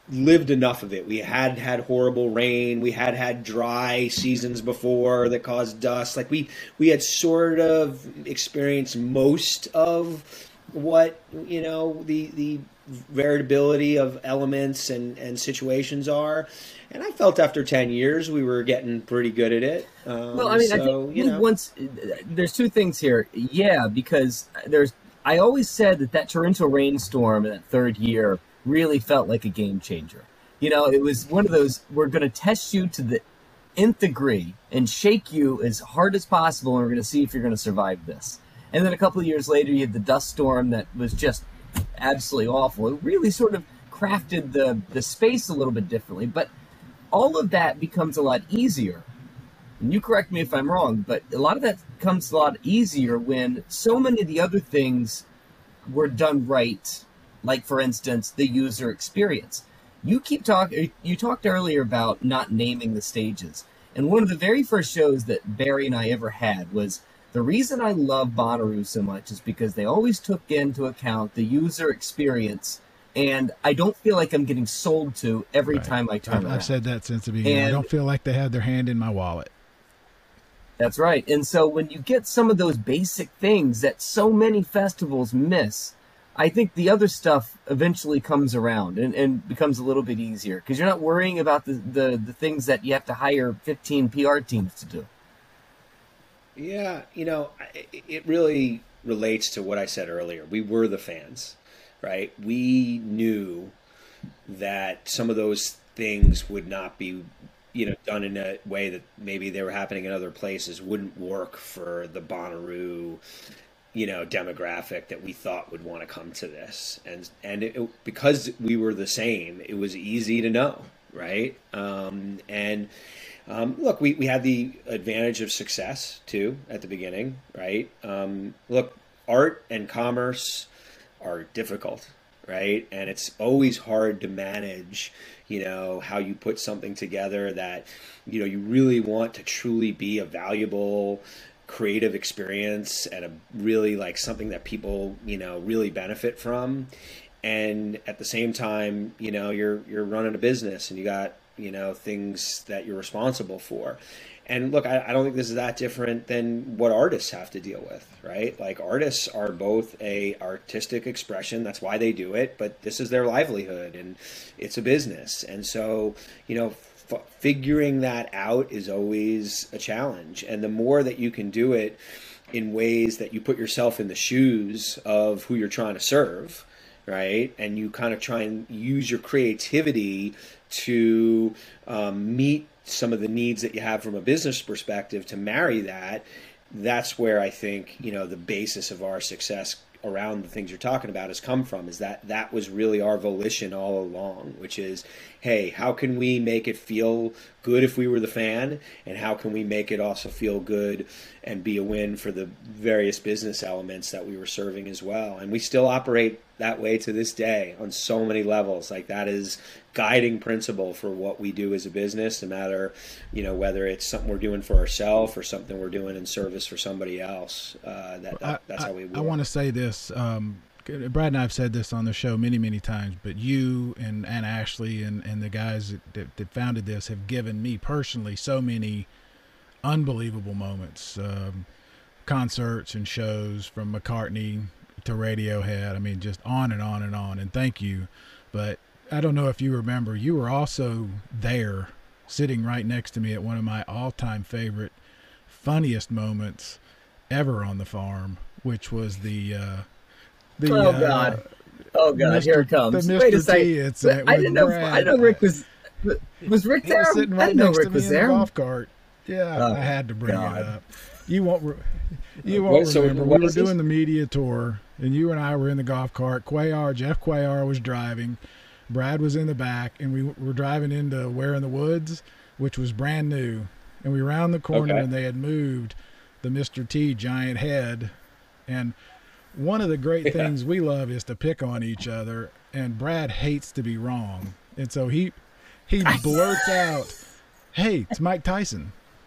lived enough of it. We had had horrible rain. We had had dry seasons before that caused dust. Like we, we had sort of experienced most of what, you know, the, the variability of elements and, and situations are. And I felt after ten years, we were getting pretty good at it. Um, well, I mean, so, I think you know. once there's two things here. Yeah, because there's, I always said that that torrential rainstorm in that third year really felt like a game changer. You know, it was one of those, we're going to test you to the nth degree and shake you as hard as possible, and we're going to see if you're going to survive this. And then a couple of years later, you had the dust storm that was just absolutely awful. It really sort of crafted the, the space a little bit differently, but all of that becomes a lot easier. And you correct me if I'm wrong, but a lot of that comes a lot easier when so many of the other things were done right. Like, for instance, the user experience. You keep talking. You talked earlier about not naming the stages. And one of the very first shows that Barry and I ever had was, the reason I love Bonnaroo so much is because they always took into account the user experience. And I don't feel like I'm getting sold to every right. time I turn I've, around. I've said that since the beginning. And I don't feel like they had their hand in my wallet. That's right. And so when you get some of those basic things that so many festivals miss, I think the other stuff eventually comes around and, and becomes a little bit easier because you're not worrying about the, the, the things that you have to hire fifteen P R teams to do. Yeah, you know, it really relates to what I said earlier. We were the fans, right? We knew that some of those things would not be, you know, done in a way that maybe they were happening in other places, wouldn't work for the Bonnaroo, you know, demographic that we thought would want to come to this. And and it, because we were the same, it was easy to know, right? Um, and um, look, we, we had the advantage of success, too, at the beginning, right? Um, look, art and commerce are difficult, right? And it's always hard to manage, you know, how you put something together that, you know, you really want to truly be a valuable creative experience and a really like something that people, you know, really benefit from. And at the same time, you know, you're you're running a business and you got, you know, things that you're responsible for. And look, I, I don't think this is that different than what artists have to deal with, right? Like artists are both a artistic expression. That's why they do it. But this is their livelihood and it's a business. And so, you know, f- figuring that out is always a challenge. And the more that you can do it in ways that you put yourself in the shoes of who you're trying to serve, right? And you kind of try and use your creativity to um, meet some of the needs that you have from a business perspective to marry that, that's where I think, you know, the basis of our success around the things you're talking about has come from, is that that was really our volition all along, which is, hey, how can we make it feel good if we were the fan, and how can we make it also feel good and be a win for the various business elements that we were serving as well. And we still operate that way to this day on so many levels. Like that is guiding principle for what we do as a business, no matter, you know, whether it's something we're doing for ourselves or something we're doing in service for somebody else. Uh, that, that that's I, how we work. I want to say this. Um, Brad and I have said this on the show many, many times, but you and, and Ashley and, and the guys that, that, that founded this have given me personally so many unbelievable moments, um, concerts and shows from McCartney to Radiohead. I mean, just on and on and on. And thank you. But I don't know if you remember, you were also there sitting right next to me at one of my all-time favorite, funniest moments ever on the farm, which was the uh, the oh uh, god oh god Mister here it comes. The Wait a Mister T second. incident I with didn't know Brad. I didn't know Rick was was Rick He there? was sitting I right didn't know next Rick to me was in the there. golf cart. Yeah, Oh, I had to bring God. it up. You won't. Re- you won't What- so remember. what We were is this? doing the media tour, and you and I were in the golf cart. Cuellar, Jeff Cuellar was driving. Brad was in the back, and we were driving into Where in the Woods, which was brand new. And we round the corner, Okay. and they had moved the Mister T giant head. And one of the great Yeah. things we love is to pick on each other. And Brad hates to be wrong, and so he he blurts out, "Hey, it's Mike Tyson."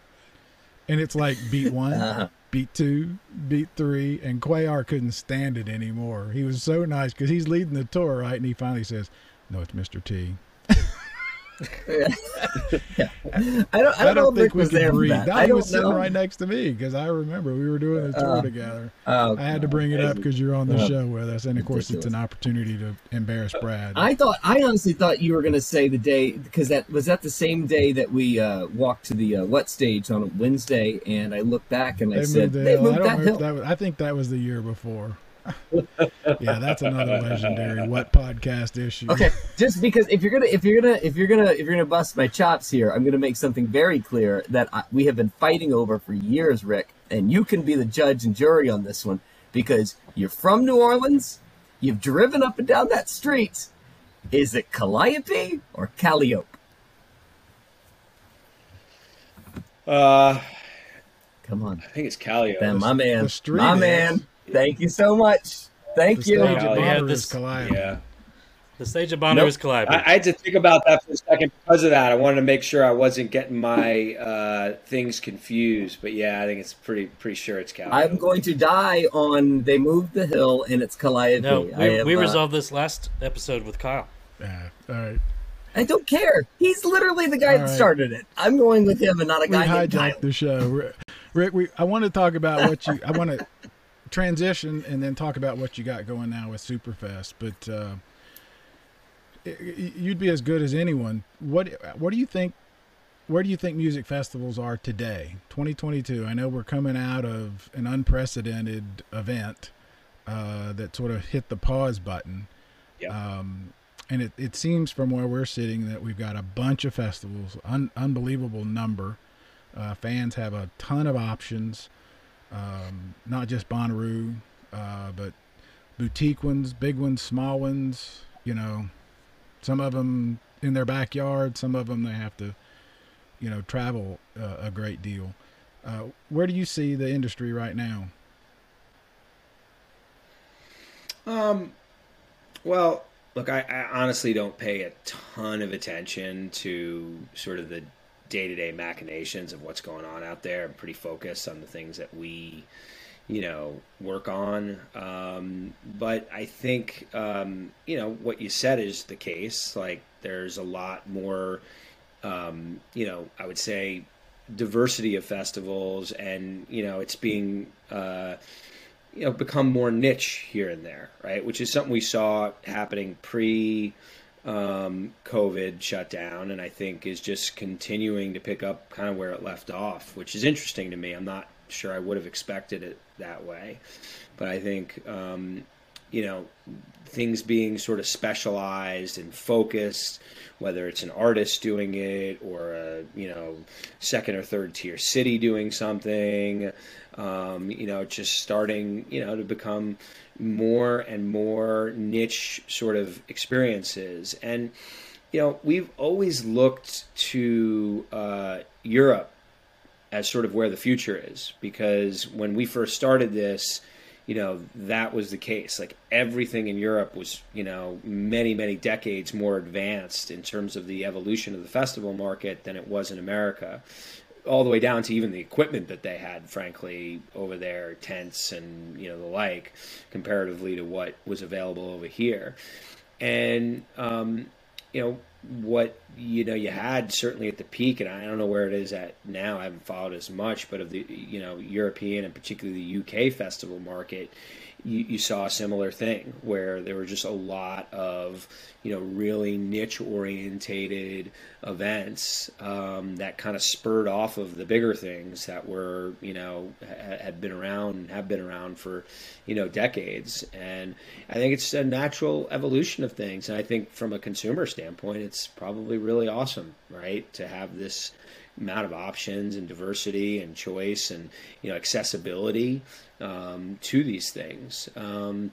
And it's like beat one, Uh-huh. beat two, beat three, and Cuellar couldn't stand it anymore. He was so nice because he's leading the tour, right? And he finally says, "No, it's Mister T." yeah. I don't. I don't, I know don't if Rick think we was could there for breathe. that. No, I he don't was sitting know. right next to me because I remember we were doing the tour Uh, together. Oh, I had to bring it up because you're on the uh, show with us, and of course, it's ridiculous. an opportunity to embarrass Brad. I thought. I honestly thought you were going to say the day because that was that the same day that we uh, walked to the uh, what stage on a Wednesday, and I looked back and I They said moved the they hill. I moved don't that remember hill. if that was, I think that was the year before. Yeah, that's another legendary what podcast issue. Okay, just because if you're gonna if you're gonna if you're gonna if you're gonna bust my chops here, I'm gonna make something very clear that I, we have been fighting over for years, Rick, and you can be the judge and jury on this one because you're from New Orleans, you've driven up and down that street. Is it Calliope or Calliope? Uh, Come on, I think it's Calliope. then my man, the street my is- man. Thank you so much. Thank The you. stage Oh, of yeah, honor this- is Calliope. Yeah. The stage of honor Nope. is Calliope. I, I had to think about that for a second because of that. I wanted to make sure I wasn't getting my uh, things confused. But yeah, I think it's pretty pretty sure it's Calliope. I'm going to die on. They moved the hill, and it's Calliope. no, I we, have, we uh, resolved this last episode with Kyle. Yeah, all right. I don't care. He's literally the guy All that right. started it. I'm going with him and not a We guy named Kyle. hijacked the show. Rick- Rick, we, I want to talk about what you. I want to transition and then talk about what you got going now with Superfest. But uh, y- y- you'd be as good as anyone. What What do you think? Where do you think music festivals are today, twenty twenty-two? I know we're coming out of an unprecedented event uh, that sort of hit the pause button. Yep. Um, and it, it seems from where we're sitting that we've got a bunch of festivals, un, unbelievable number. Uh, fans have a ton of options, um, not just Bonnaroo, uh, but boutique ones, big ones, small ones. You know, some of them in their backyard, some of them they have to, you know, travel uh, a great deal. Uh, where do you see the industry right now? Um, well, look, I, I honestly don't pay a ton of attention to sort of the day-to-day machinations of what's going on out there. I'm pretty focused on the things that we, you know, work on. Um, but I think, um, you know, what you said is the case. Like, there's a lot more, um, you know, I would say diversity of festivals, and, you know, it's being, uh, you know, become more niche here and there, right? Which is something we saw happening pre um, COVID shutdown, and I think is just continuing to pick up kind of where it left off, which is interesting to me. I'm not sure I would have expected it that way, but I think, um, you know, things being sort of specialized and focused, whether it's an artist doing it or a, you know, second or third tier city doing something, um, you know, just starting, you know, to become more and more niche sort of experiences. And, you know, we've always looked to uh, Europe as sort of where the future is, because when we first started this, you know, that was the case. Like, everything in Europe was, you know, many, many decades more advanced in terms of the evolution of the festival market than it was in America, all the way down to even the equipment that they had, frankly, over there, tents and, you know, the like, comparatively to what was available over here. And, um, you know, what, you know, you had certainly at the peak, and I don't know where it is at now, I haven't followed as much, but of the, you know, European and particularly the U K festival market, you, you saw a similar thing where there were just a lot of, you know, really niche orientated events um, that kind of spurred off of the bigger things that were, you know, ha- had been around and have been around for, you know, decades. And I think it's a natural evolution of things. And I think from a consumer standpoint, it's probably really awesome, right, to have this amount of options and diversity and choice and, you know, accessibility um, to these things. Um,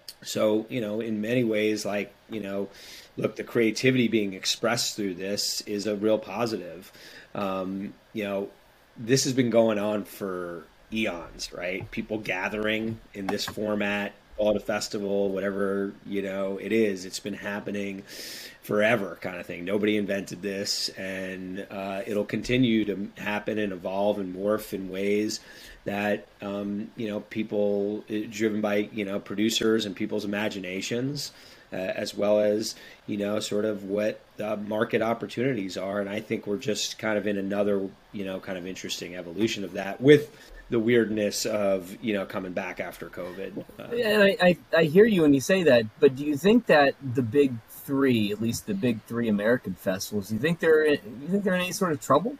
so, you know, in many ways, like, you know, look, the creativity being expressed through this is a real positive. Um, you know, this has been going on for eons, right? People gathering in this format, call it a festival, whatever, you know, it is. It's been happening forever, kind of thing. Nobody invented this, and uh, it'll continue to happen and evolve and morph in ways that, um, you know, people, driven by, you know, producers and people's imaginations, uh, as well as, you know, sort of what the market opportunities are. And I think we're just kind of in another, you know, kind of interesting evolution of that with the weirdness of, you know, coming back after COVID. Uh, And I, I, I hear you when you say that, but do you think that the big three, at least the big three American festivals, do you think they're in, you think they're in any sort of trouble?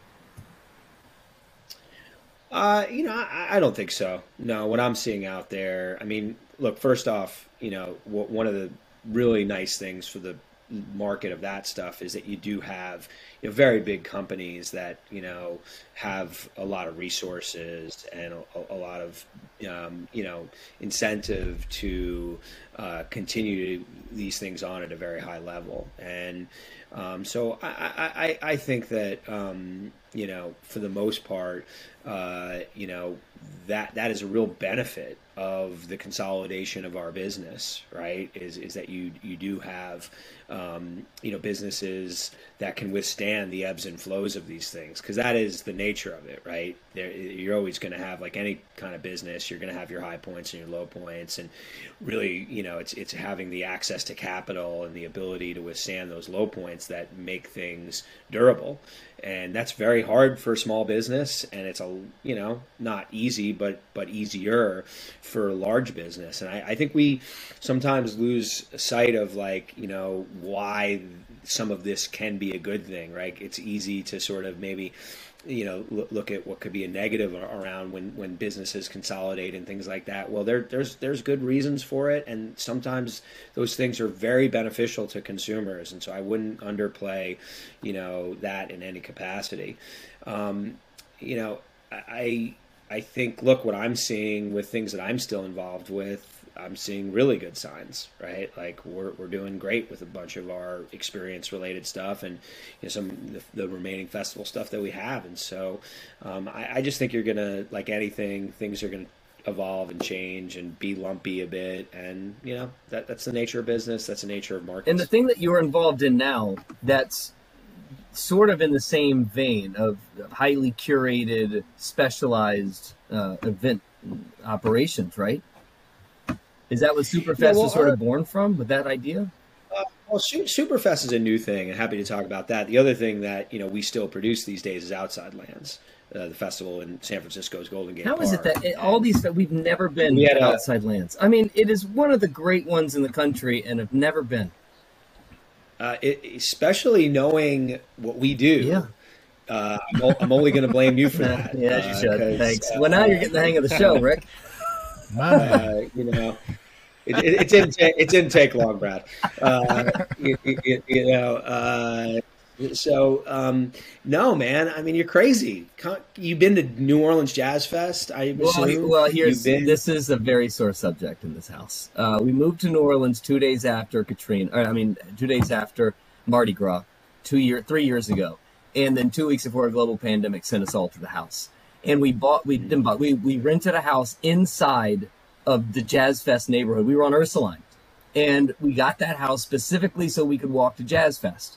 Uh, you know, I, I don't think so. No, what I'm seeing out there, I mean, look, first off, you know, w- one of the really nice things for the market of that stuff is that you do have, you know, very big companies that, you know, have a lot of resources and a, a lot of, um, you know, incentive to uh, continue these things on at a very high level. And um, so I, I, I think that, um, you know, for the most part, uh, you know, that that is a real benefit of the consolidation of our business, right? Is is that you you do have um, you know, businesses that can withstand the ebbs and flows of these things, because that is the nature of it, right? There, you're always going to have, like any kind of business, you're going to have your high points and your low points, and really, you know, it's it's having the access to capital and the ability to withstand those low points that make things durable. And that's very hard for a small business, and it's a, you know, not easy, but but easier for a large business. And I, I think we sometimes lose sight of, like, you know, why some of this can be a good thing, right? It's easy to sort of maybe, you know, look, look at what could be a negative around when, when businesses consolidate and things like that. Well, there, there's there's good reasons for it, and sometimes those things are very beneficial to consumers, and so I wouldn't underplay, you know, that in any capacity. Um, you know, I I think, look, what I'm seeing with things that I'm still involved with, I'm seeing really good signs, right? Like we're we're doing great with a bunch of our experience related stuff, and, you know, some the, the remaining festival stuff that we have. And so um, I, I just think you're gonna, like anything, things are gonna evolve and change and be lumpy a bit, and, you know, that that's the nature of business. That's the nature of markets. And the thing that you're involved in now, that's sort of in the same vein of highly curated, specialized uh, event operations, right? Is that what Superfest Yeah, well, was sort our- of born from, with that idea? Uh, well, Su- Superfest is a new thing, and happy to talk about that. The other thing that, you know, we still produce these days is Outside Lands, uh, the festival in San Francisco's Golden Gate How is it Park. that it, all these that we've never been We had to a- Outside Lands? I mean, it is one of the great ones in the country, and have never been. Uh, it, especially knowing what we do. Yeah. Uh, I'm, o- I'm only going to blame you for that. Yeah, as you uh, should. 'cause, Thanks. uh, Well, now you're getting the hang of the show, Rick. My man. uh, you know, it, it, it didn't ta- it didn't take long, Brad. Uh, you, you, you know, uh, so um, no, man. I mean, you're crazy. Can't- You've been to New Orleans Jazz Fest, I Well, assume? well, here's You've been- this is a very sore subject in this house. Uh, we moved to New Orleans two days after Katrina. Or, I mean, two days after Mardi Gras, two year, three years ago, and then two weeks before a global pandemic sent us all to the house. And we bought, we didn't buy, we we rented a house inside of the Jazz Fest neighborhood. We were on Ursuline, and we got that house specifically so we could walk to Jazz Fest.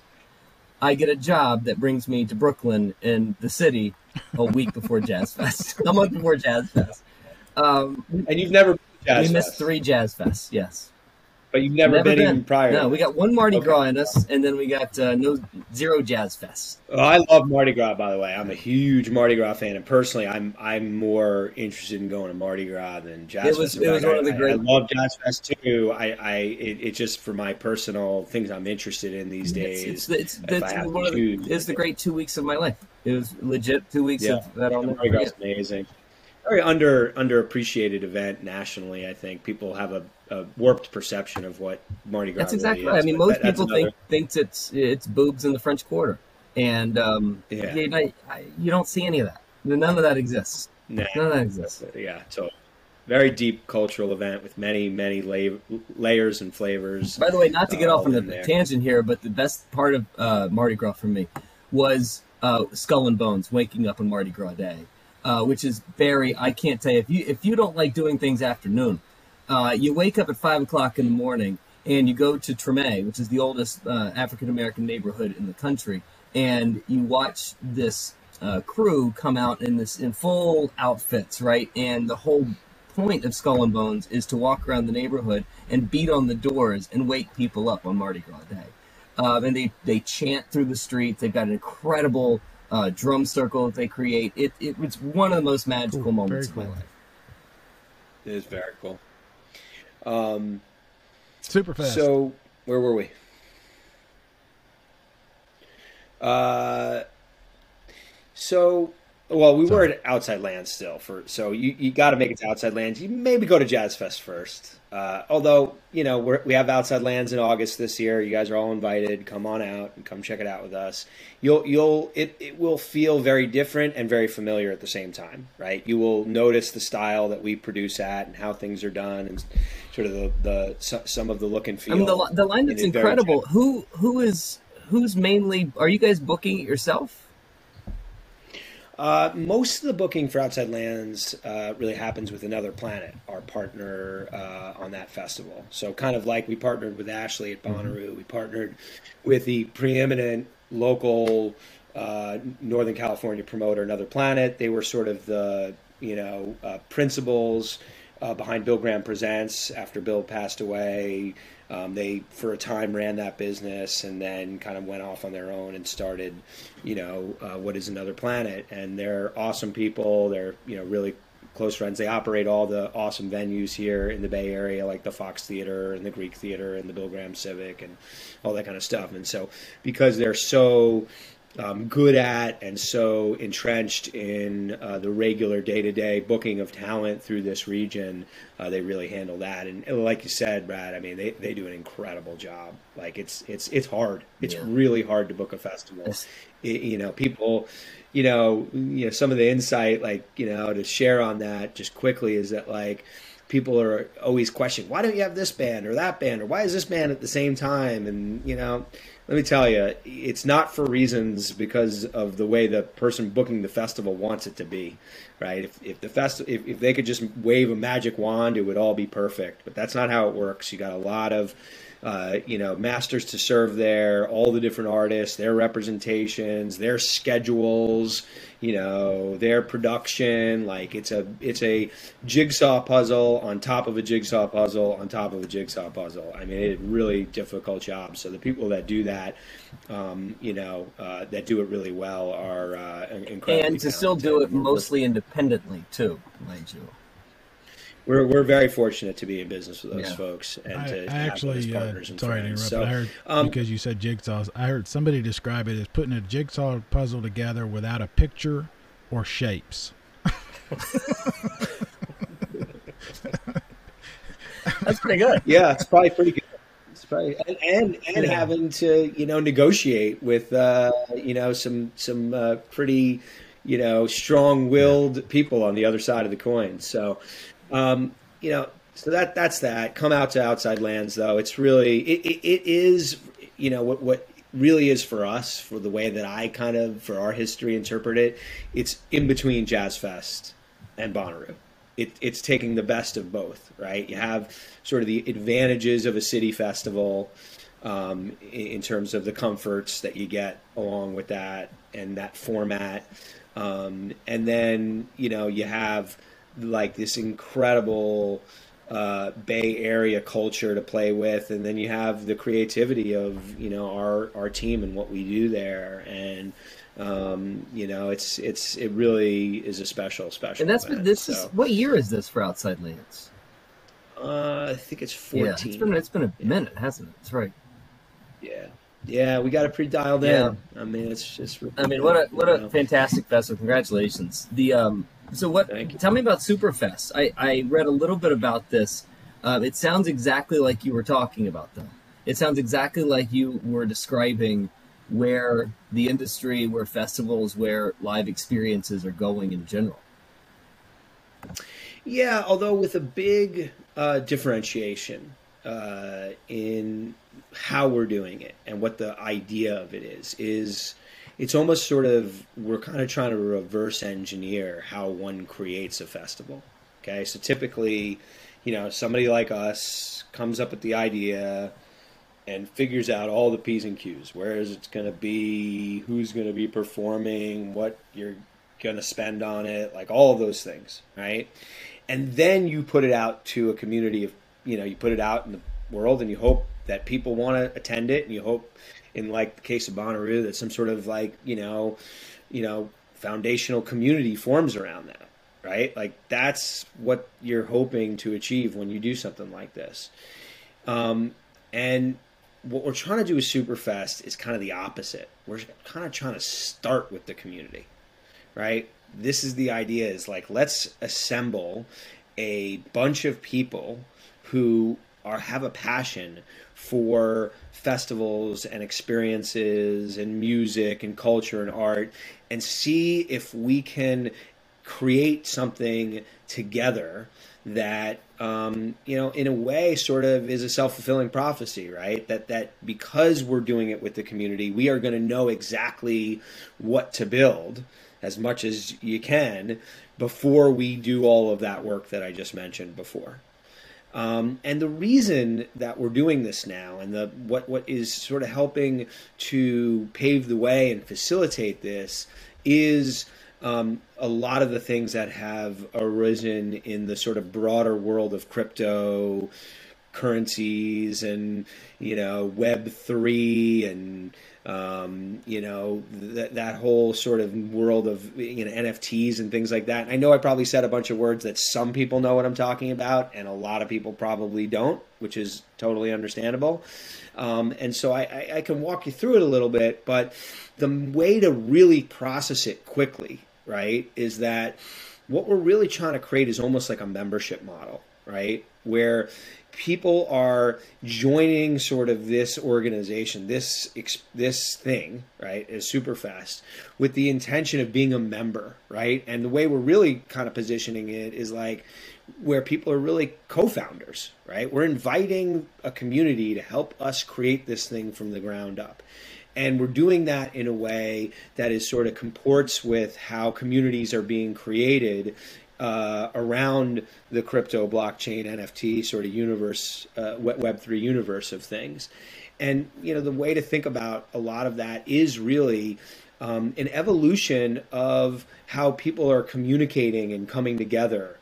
I get a job that brings me to Brooklyn in the city a week before Jazz Fest, a month before Jazz Fest. Um, and you've never been to Jazz we missed Fest, three Jazz Fests, yes. but you've never, been, even prior. No, to we that. got one Mardi Okay. Gras in us, and then we got uh, no zero Jazz Fests. Oh, I love Mardi Gras, by the way. I'm a huge Mardi Gras fan, and personally, I'm I'm more interested in going to Mardi Gras than Jazz It was- Fest. In it was fact, one of the I, I- great- I love Jazz Fest too. I, I it, it just for my personal things I'm interested in these days. It's, it's, it's, if I it's, have to one of the, choose. it's the great two weeks of my life. It was legit two weeks Yeah, of that I'll never Mardi Gras is forget. amazing. Very under underappreciated event nationally. I think people have a, a warped perception of what Mardi Gras That's exactly really right. I is, mean, but most that- that's people another- think thinks it's it's boobs in the French Quarter, and um, Yeah. you, know, I, you don't see any of that. None of that exists. Nah. None of that exists. Yeah, so very deep cultural event with many, many la- layers and flavors. By the way, not to get uh, off on all a in there. tangent here, but the best part of uh, Mardi Gras for me was uh, Skull and Bones, waking up on Mardi Gras Day, uh, which is very, I can't tell you, if you, if you don't like doing things afternoon, uh, you wake up at five o'clock in the morning and you go to Treme, which is the oldest uh, African-American neighborhood in the country, and you watch this uh, crew come out in this in full outfits, right? And the whole point of Skull and Bones is to walk around the neighborhood and beat on the doors and wake people up on Mardi Gras Day. Um, and they, they chant through the streets. They've got an incredible uh, drum circle that they create. It, it it's one of the most magical cool. moments Very of my cool. life. It is very cool. Um, Super fast. So where were we? Uh, so well, we were at Outside Lands still for. So you, you got to make it to Outside Lands. You maybe go to Jazz Fest first. Uh, although you know we're, we have Outside Lands in August this year. You guys are all invited. Come on out and come check it out with us. You'll you'll it, it will feel very different and very familiar at the same time, right? You will notice the style that we produce at and how things are done and sort of the, the some of the look and feel. I mean, the, the lineup's incredible. Who who is who's mainly? Are you guys booking it yourself? Uh, most of the booking for Outside Lands uh, really happens with Another Planet, our partner uh, on that festival. So kind of like we partnered with Ashley at Bonnaroo, we partnered with the preeminent local uh, Northern California promoter, Another Planet. They were sort of the, you know, uh, principals uh, behind Bill Graham Presents after Bill passed away. Um, they, for a time, ran that business and then kind of went off on their own and started, you know, uh, what is Another Planet. And they're awesome people. They're, you know, really close friends. They operate all the awesome venues here in the Bay Area, like the Fox Theater and the Greek Theater and the Bill Graham Civic and all that kind of stuff. And so because they're so um, good at and so entrenched in uh, the regular day-to-day booking of talent through this region, uh, they really handle that. And like you said, Brad, I mean, they, they do an incredible job. Like it's it's it's hard. It's Yeah. really hard to book a festival. Yes. It, you know, people, you know, you know, some of the insight, like, you know, to share on that just quickly is that like people are always questioning, why don't you have this band or that band, or why is this band at the same time? And, you know, let me tell you, it's not for reasons because of the way the person booking the festival wants it to be, right? If, if the fest, if, if they could just wave a magic wand, it would all be perfect. But that's not how it works. You got a lot of, uh, you know, masters to serve there, all the different artists, their representations, their schedules, you know, their production. Like it's a it's a jigsaw puzzle on top of a jigsaw puzzle on top of a jigsaw puzzle. I mean, it's a really difficult job. So the people that do that, um, you know, uh, that do it really well are uh, incredible. And to still do it mostly independently too, mind you. We're we're very fortunate to be in business with those Yeah. folks and I, to, I to have actually, those uh, partners and sorry to friends. interrupt, So, but I heard, um, because you said jigsaws, I heard somebody describe it as putting a jigsaw puzzle together without a picture or shapes. That's pretty good. yeah, it's probably pretty good. It's probably and and, and Yeah. having to you know negotiate with uh, you know some some uh, pretty you know strong-willed people on the other side of the coin. So um, you know so that that's that. Come out to Outside Lands though. It's really it, it, it is you know what what really is for us, for the way that I kind of for our history interpret it. It's in between Jazz Fest and Bonnaroo. It, it's taking the best of both, right? You have sort of the advantages of a city festival um, in, in terms of the comforts that you get along with that and that format. Um, and then, you know, you have like this incredible uh, Bay Area culture to play with. And then you have the creativity of, you know, our, our team and what we do there. And, Um, you know, it's it's it really is a special special. And that's event, this so. is what year is this for Outside Lands? Uh, I think it's Yeah, fourteen. it's been it's been a minute, hasn't it? That's right. Yeah, yeah, we got it pretty dialed Yeah. in. I mean, it's just. I mean, what a what you a know. fantastic festival! Congratulations. The um. So what? Thank you. Tell me about Superfest. I I read a little bit about this. Uh, it sounds exactly like you were talking about them. It sounds exactly like you were describing where the industry, where festivals, where live experiences are going in general. Yeah, although with a big uh, differentiation uh, in how we're doing it and what the idea of it is, is it's almost sort of, we're kind of trying to reverse engineer how one creates a festival. Okay, so typically, you know, somebody like us comes up with the idea and figures out all the P's and Q's. Where is it going to be? Who's going to be performing? What you're going to spend on it? Like all of those things, right? and then you put it out to a community of, you know, you put it out in the world, and you hope that people want to attend it, and you hope, in like the case of Bonnaroo, that some sort of like, you know, you know, foundational community forms around that, right? Like that's what you're hoping to achieve when you do something like this. Um, and what we're trying to do with Superfest is kind of the opposite. We're kind of trying to start with the community, right? This is the idea, is like, let's assemble a bunch of people who are have a passion for festivals and experiences and music and culture and art, and see if we can create something together that, um, you know, in a way sort of is a self-fulfilling prophecy, right? That, that because we're doing it with the community, we are going to know exactly what to build as much as you can before we do all of that work that I just mentioned before. Um, and the reason that we're doing this now, and the what what is sort of helping to pave the way and facilitate this, is um, a lot of the things that have arisen in the sort of broader world of crypto currencies and, you know, Web three and Um, you know, that that whole sort of world of, you know, N F Ts and things like that. I know I probably said a bunch of words that some people know what I'm talking about, and a lot of people probably don't, which is totally understandable. Um, and so I, I, I can walk you through it a little bit, but the way to really process it quickly, right, is that what we're really trying to create is almost like a membership model, right, where people are joining sort of this organization, this this thing, right, as Superfest, with the intention of being a member, right? And the way we're really kind of positioning it is like where people are really co-founders, right? We're inviting a community to help us create this thing from the ground up. And we're doing that in a way that is sort of comports with how communities are being created Uh, around the crypto, blockchain, N F T sort of universe, uh, Web three universe of things. And, you know, the way to think about a lot of that is really um, an evolution of how people are communicating and coming together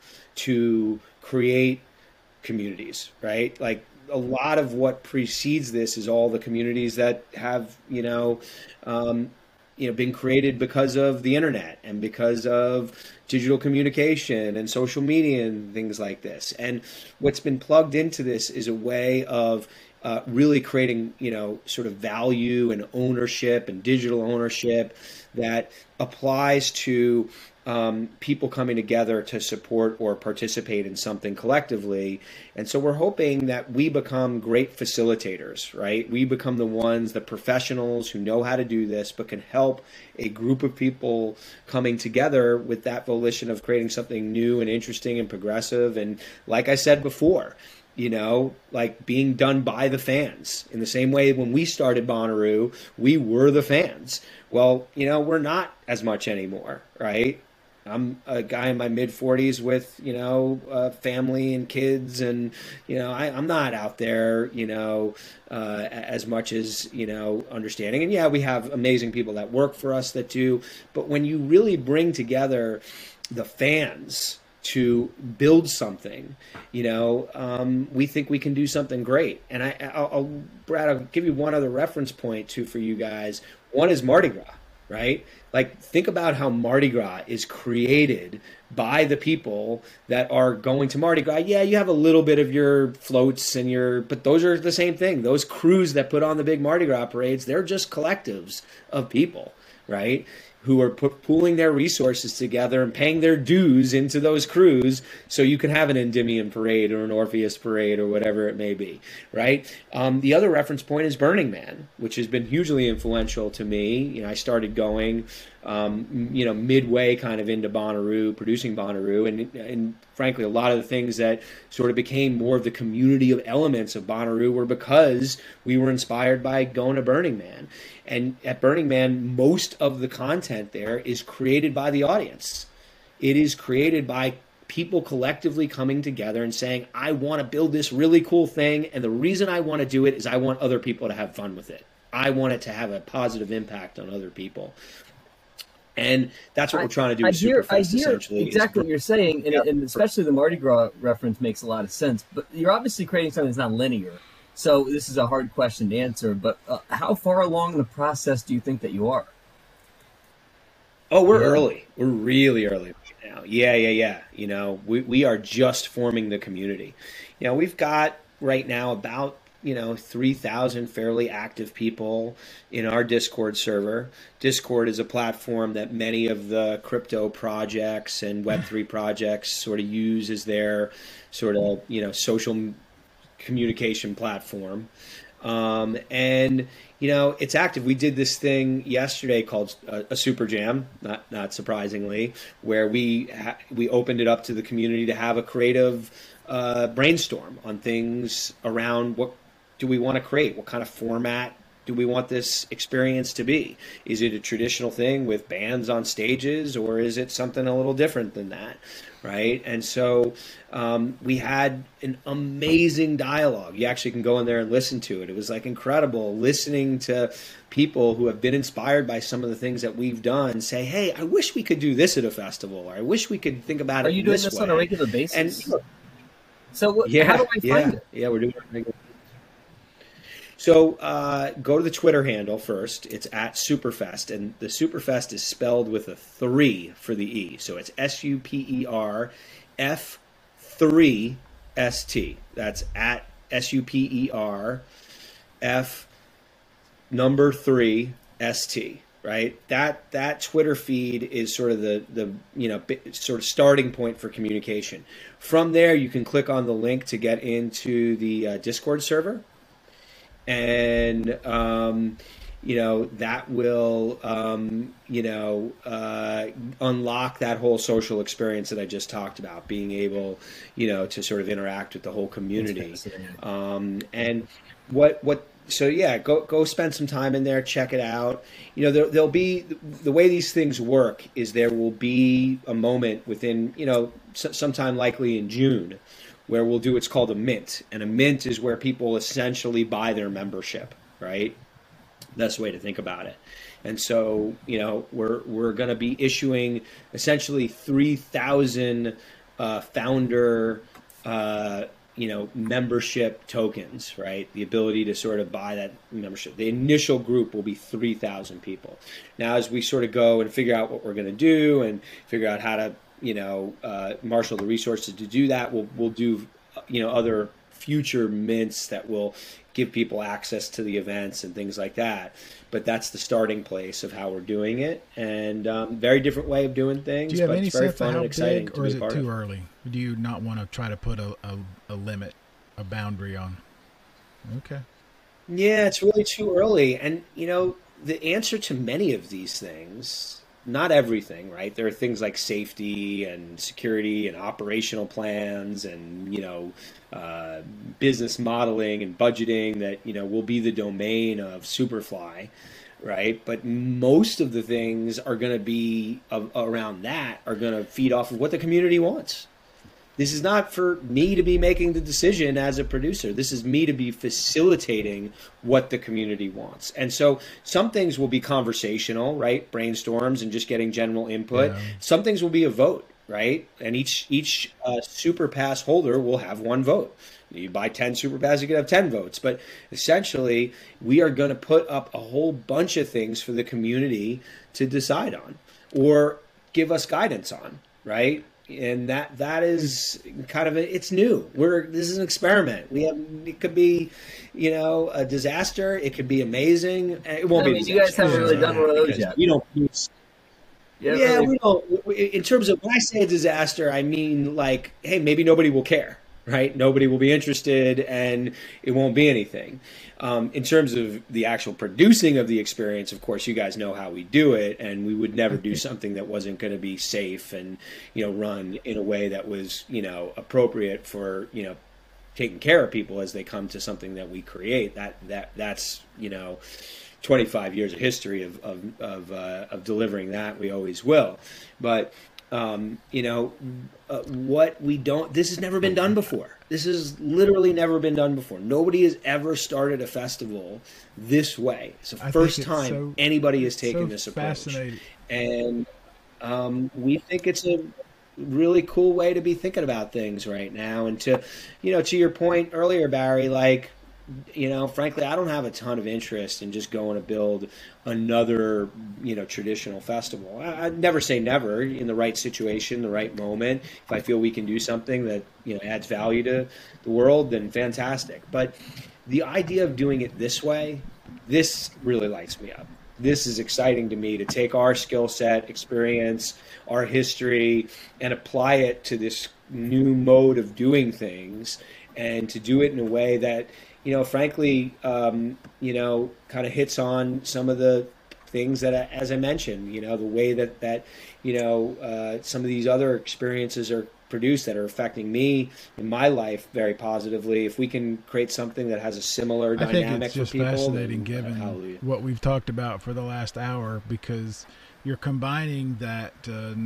to create communities, right? Like a lot of what precedes this is all the communities that have, you know, um, you know, been created because of the internet and because of digital communication and social media and things like this. And what's been plugged into this is a way of uh, really creating, you know, sort of value and ownership and digital ownership that applies to um, people coming together to support or participate in something collectively. And so we're hoping that we become great facilitators, right? We become the ones, the professionals who know how to do this, but can help a group of people coming together with that volition of creating something new and interesting and progressive. And like I said before, you know, like being done by the fans. In the same way when we started Bonnaroo, we were the fans. Well, you know, we're not as much anymore, right? I'm a guy in my mid forties with, you know, uh, family and kids, and, you know, I, I'm not out there, you know, uh, as much as, you know, understanding. And yeah, we have amazing people that work for us that do. But when you really bring together the fans to build something, you know, um, we think we can do something great. And I, I'll, I'll, Brad, I'll give you one other reference point too for you guys. One is Mardi Gras, right? Like, think about how Mardi Gras is created by the people that are going to Mardi Gras. Yeah, you have a little bit of your floats and your, but those are the same thing. Those crews that put on the big Mardi Gras parades, they're just collectives of people, right? Who are put, pooling their resources together and paying their dues into those crews so you can have an Endymion parade or an Orpheus parade or whatever it may be, right? Um, the other reference point is Burning Man, which has been hugely influential to me. You know, I started going, um, you know, midway kind of into Bonnaroo, producing Bonnaroo, and, and frankly, a lot of the things that sort of became more of the community of elements of Bonnaroo were because we were inspired by going to Burning Man. And at Burning Man, most of the content there is created by the audience. It is created by people collectively coming together and saying, I want to build this really cool thing, and the reason I want to do it is I want other people to have fun with it. I want it to have a positive impact on other people. And that's what I, we're trying to do I with hear, I Superfest, hear essentially. exactly what you're saying, and, Yeah. and especially the Mardi Gras reference makes a lot of sense. But you're obviously creating something that's not linear. So this is a hard question to answer. But uh, how far along in the process do you think that you are? Oh, we're Yeah. early. We're really early right now. Yeah, yeah, yeah. You know, we, we are just forming the community. You know, we've got right now about, you know, three thousand fairly active people in our Discord server. Discord is a platform that many of the crypto projects and Web three projects sort of use as their sort of, you know, social communication platform. Um, and you know, it's active. We did this thing yesterday called a, a Super Jam, not not surprisingly, where we ha- we opened it up to the community to have a creative uh, brainstorm on things around what do we want to create, what kind of format do we want this experience to be? Is it a traditional thing with bands on stages, or is it something a little different than that? Right. And so um, we had an amazing dialogue. You actually can go in there and listen to it. It was like incredible listening to people who have been inspired by some of the things that we've done say, hey, I wish we could do this at a festival, or I wish we could think about Are it you doing this this way. on a regular basis? And look, so what, yeah, how do I yeah, find it? yeah, we're doing it. So uh, go to the Twitter handle first. It's at Superfest, and the Superfest is spelled with a three for the E. So it's S U P E R F three S T. That's at S U P E R F number three S T. Right. That that Twitter feed is sort of the the you know sort of starting point for communication. From there, you can click on the link to get into the uh, Discord server. And, um, you know, that will, um, you know, uh, unlock that whole social experience that I just talked about, being able, you know, to sort of interact with the whole community. Um, and what, what, so yeah, go, go spend some time in there, check it out. You know, there, there'll be, the way these things work is there will be a moment within, you know, sometime likely in June, where we'll do what's called a mint. And a mint is where people essentially buy their membership, right? That's the way to think about it. And so, you know, we're we're going to be issuing essentially three thousand uh, founder, uh, you know, membership tokens, right? The ability to sort of buy that membership. The initial group will be three thousand people. Now, as we sort of go and figure out what we're going to do and figure out how to, you know, uh, marshal the resources to do that, we'll we'll do, you know, other future mints that will give people access to the events and things like that. But that's the starting place of how we're doing it, and um, very different way of doing things. Do you have but any it's very sense of fun how and exciting big, to or be is a it part too of. early? Do you not want to try to put a, a, a limit, a boundary on? Okay. Yeah, it's really too early. And, you know, the answer to many of these things, not everything, right? There are things like safety and security and operational plans and, you know, uh, business modeling and budgeting that, you know, will be the domain of Superfly, right? But most of the things are going to be uh, around that are going to feed off of what the community wants. This is not for me to be making the decision as a producer. This is me to be facilitating what the community wants. And so some things will be conversational, right? Brainstorms and just getting general input. Yeah. Some things will be a vote, right? And each each uh, Super Pass holder will have one vote. You buy ten Super Pass, you could have ten votes. But essentially, we are going to put up a whole bunch of things for the community to decide on or give us guidance on, right? And that that is kind of a, it's new. We're this is an experiment. We have it could be, you know, a disaster. It could be amazing. It won't I be. mean, A you guys disaster. haven't really done one of those Because yet. We don't. use- Yeah, yeah, really. we don't. In terms of when I say a disaster, I mean like, hey, maybe nobody will care, right? Nobody will be interested, and it won't be anything. Um, in terms of the actual producing of the experience, of course, you guys know how we do it, and we would never do something that wasn't going to be safe and, you know, run in a way that was, you know, appropriate for, you know, taking care of people as they come to something that we create. That that that's, you know, twenty-five years of history of of of, uh, of delivering that. We always will, but. Um, you know, uh, what we don't, this has never been done before. This has literally never been done before. Nobody has ever started a festival this way. It's the I first think it's time so- anybody has taken so this approach. fascinating. And um, we think it's a really cool way to be thinking about things right now. And to, you know, to your point earlier, Barry, like, you know, frankly, I don't have a ton of interest in just going to build another, you know, traditional festival. I, I'd never say never. In the right situation, the right moment, if I feel we can do something that, you know, adds value to the world, then fantastic. But the idea of doing it this way, this really lights me up. This is exciting to me, to take our skill set, experience, our history, and apply it to this new mode of doing things, and to do it in a way that, you know, frankly, um, you know, kind of hits on some of the things that, as I mentioned, you know, the way that, that you know, uh, some of these other experiences are produced that are affecting me in my life very positively. If we can create something that has a similar I dynamic think it's just for people, fascinating then, given hallelujah. what we've talked about for the last hour, because you're combining that, uh,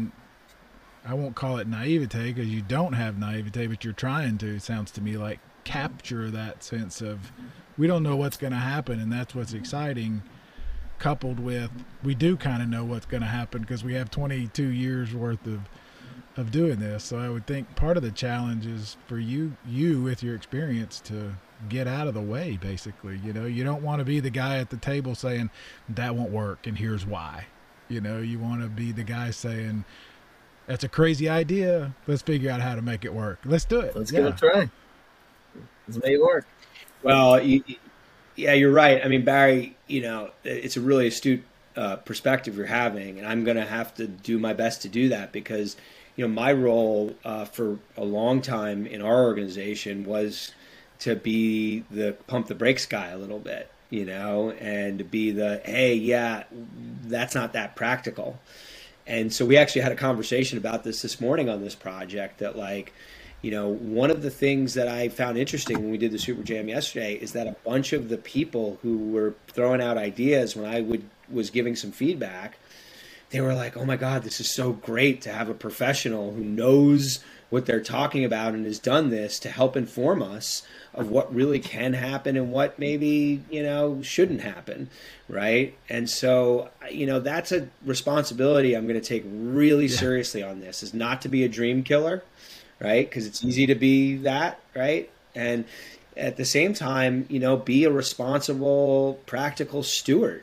I won't call it naivete because you don't have naivete, but you're trying to, it sounds to me like, capture that sense of we don't know what's going to happen, and that's what's exciting, coupled with we do kind of know what's going to happen because we have twenty-two years worth of of doing this. So I would think part of the challenge is for you you with your experience to get out of the way, basically. You know, you don't want to be the guy at the table saying that won't work and here's why. You know, you want to be the guy saying that's a crazy idea, let's figure out how to make it work, let's do it, Let's yeah. give it a try. Let's make it work. Well, you, yeah, you're right. I mean, Barry, you know, it's a really astute uh, perspective you're having, and I'm going to have to do my best to do that because, you know, my role uh, for a long time in our organization was to be the pump the brakes guy a little bit, you know, and to be the, hey, yeah, that's not that practical. And so we actually had a conversation about this this morning on this project that, like, you know, one of the things that I found interesting when we did the Super Jam yesterday is that a bunch of the people who were throwing out ideas when I would was giving some feedback, they were like, oh my God, this is so great to have a professional who knows what they're talking about and has done this to help inform us of what really can happen and what maybe, you know, shouldn't happen, right? And so, you know, that's a responsibility I'm going to take really Yeah. seriously on this, is not to be a dream killer, right? Because it's easy to be that, right? And at the same time, you know, be a responsible, practical steward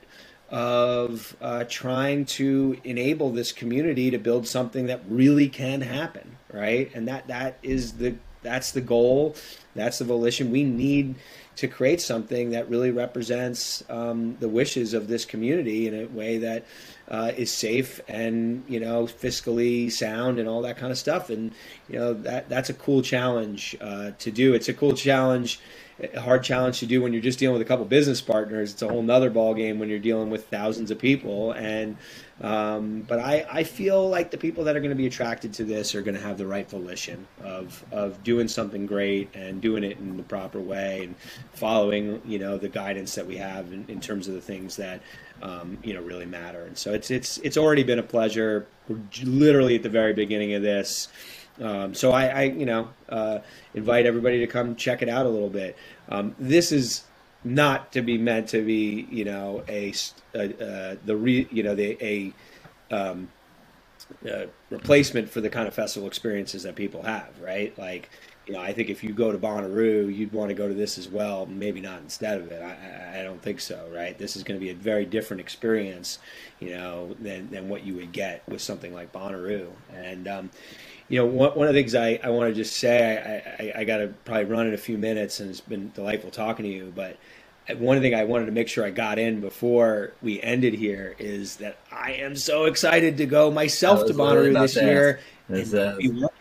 of uh, trying to enable this community to build something that really can happen, right? And that that is the that's the goal, that's the volition. We need to create something that really represents um, the wishes of this community in a way that uh, is safe and, you know, fiscally sound and all that kind of stuff. And, you know, that that's a cool challenge uh, to do. It's a cool challenge, a hard challenge to do when you're just dealing with a couple business partners. It's a whole nother ball game when you're dealing with thousands of people. And um, but I, I feel like the people that are going to be attracted to this are going to have the right volition of of doing something great and doing it in the proper way and following, you know, the guidance that we have in, in terms of the things that um, you know, really matter. And so it's it's it's already been a pleasure. We're literally at the very beginning of this. Um, so I, I, you know, uh, invite everybody to come check it out a little bit. Um, this is not to be meant to be, you know, a, a uh, the re, you know, the a um, uh, replacement for the kind of festival experiences that people have, right? Like, you know, I think if you go to Bonnaroo, you'd want to go to this as well. Maybe not instead of it. I, I don't think so, right? This is going to be a very different experience, you know, than than what you would get with something like Bonnaroo. And um, you know, one, one of the things I, I want to just say, I, I, I got to probably run in a few minutes, and it's been delightful talking to you, but one thing I wanted to make sure I got in before we ended here is that I am so excited to go myself to Bonnaroo this year. Is, uh,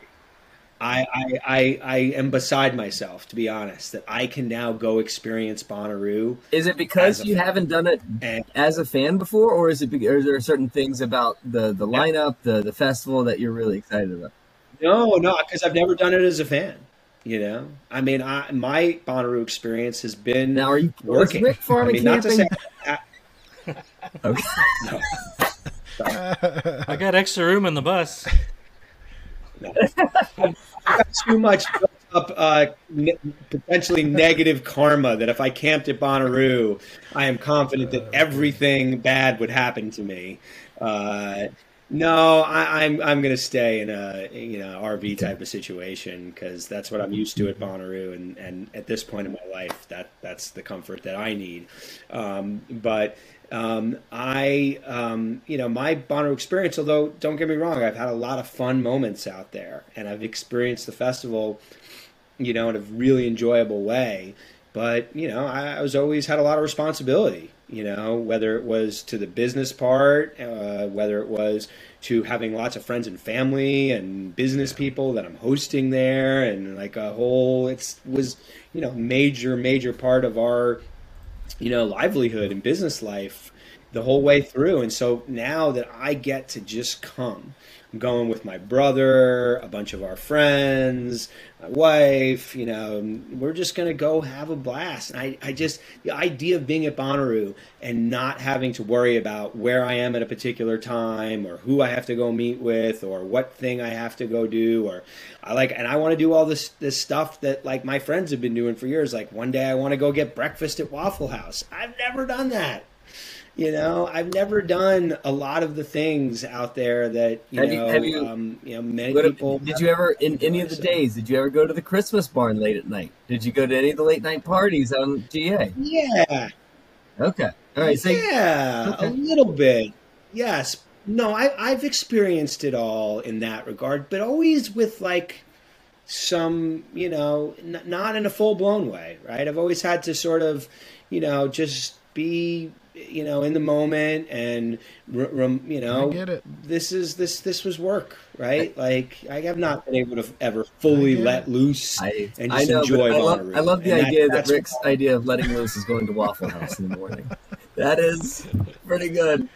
I, I, I, I am beside myself, to be honest, that I can now go experience Bonnaroo. Is it because you fan. haven't done it And, as a fan before, or is it? Be, or is there certain things about the the lineup, the the festival that you're really excited about? No, no, because I've never done it as a fan. You know, I mean, I, my Bonnaroo experience has been Now, are you working. Rick farming I mean, not to say, camping? Okay. no, I got extra room in the bus. no. I got too much built up uh, ne- potentially negative karma that if I camped at Bonnaroo, I am confident that everything bad would happen to me. Uh, no, I, I'm I'm going to stay in a you know R V type of situation because that's what I'm used to at Bonnaroo, and, and at this point in my life, that that's the comfort that I need. Um, but um, I um, you know my Bonnaroo experience, although don't get me wrong, I've had a lot of fun moments out there, and I've experienced the festival, you know, in a really enjoyable way. But you know, I, I was always had a lot of responsibility. You know, whether it was to the business part, uh, whether it was to having lots of friends and family and business people that I'm hosting there, and like a whole, it's was, you know, major, major part of our, you know, livelihood and business life the whole way through. And so now that I get to just come, I'm going with my brother, a bunch of our friends, my wife, you know, we're just going to go have a blast. And I, I just, the idea of being at Bonnaroo and not having to worry about where I am at a particular time or who I have to go meet with or what thing I have to go do, or I like, and I want to do all this, this stuff that like my friends have been doing for years. Like one day I want to go get breakfast at Waffle House. I've never done that. You know, I've never done a lot of the things out there that, you Have know, you- have you- um, you know, many What- people. Did you ever, in any of the So- days, did you ever go to the Christmas barn late at night? Did you go to any of the late night parties on G A? Yeah. Okay. All right. So Yeah, Okay. a little bit. Yes. No, I, I've experienced it all in that regard, but always with like some, you know, n- not in a full blown way, right? I've always had to sort of, you know, just be, you know, in the moment and, r- rem- you know, I get it. this is this this was work, right? Like I have not been able to ever fully I get let it. loose I, and I just know, enjoy but I love, Bonnaroo. I love the And that- idea that that's Rick's what- idea of letting loose is going to Waffle House in the morning. That is pretty good.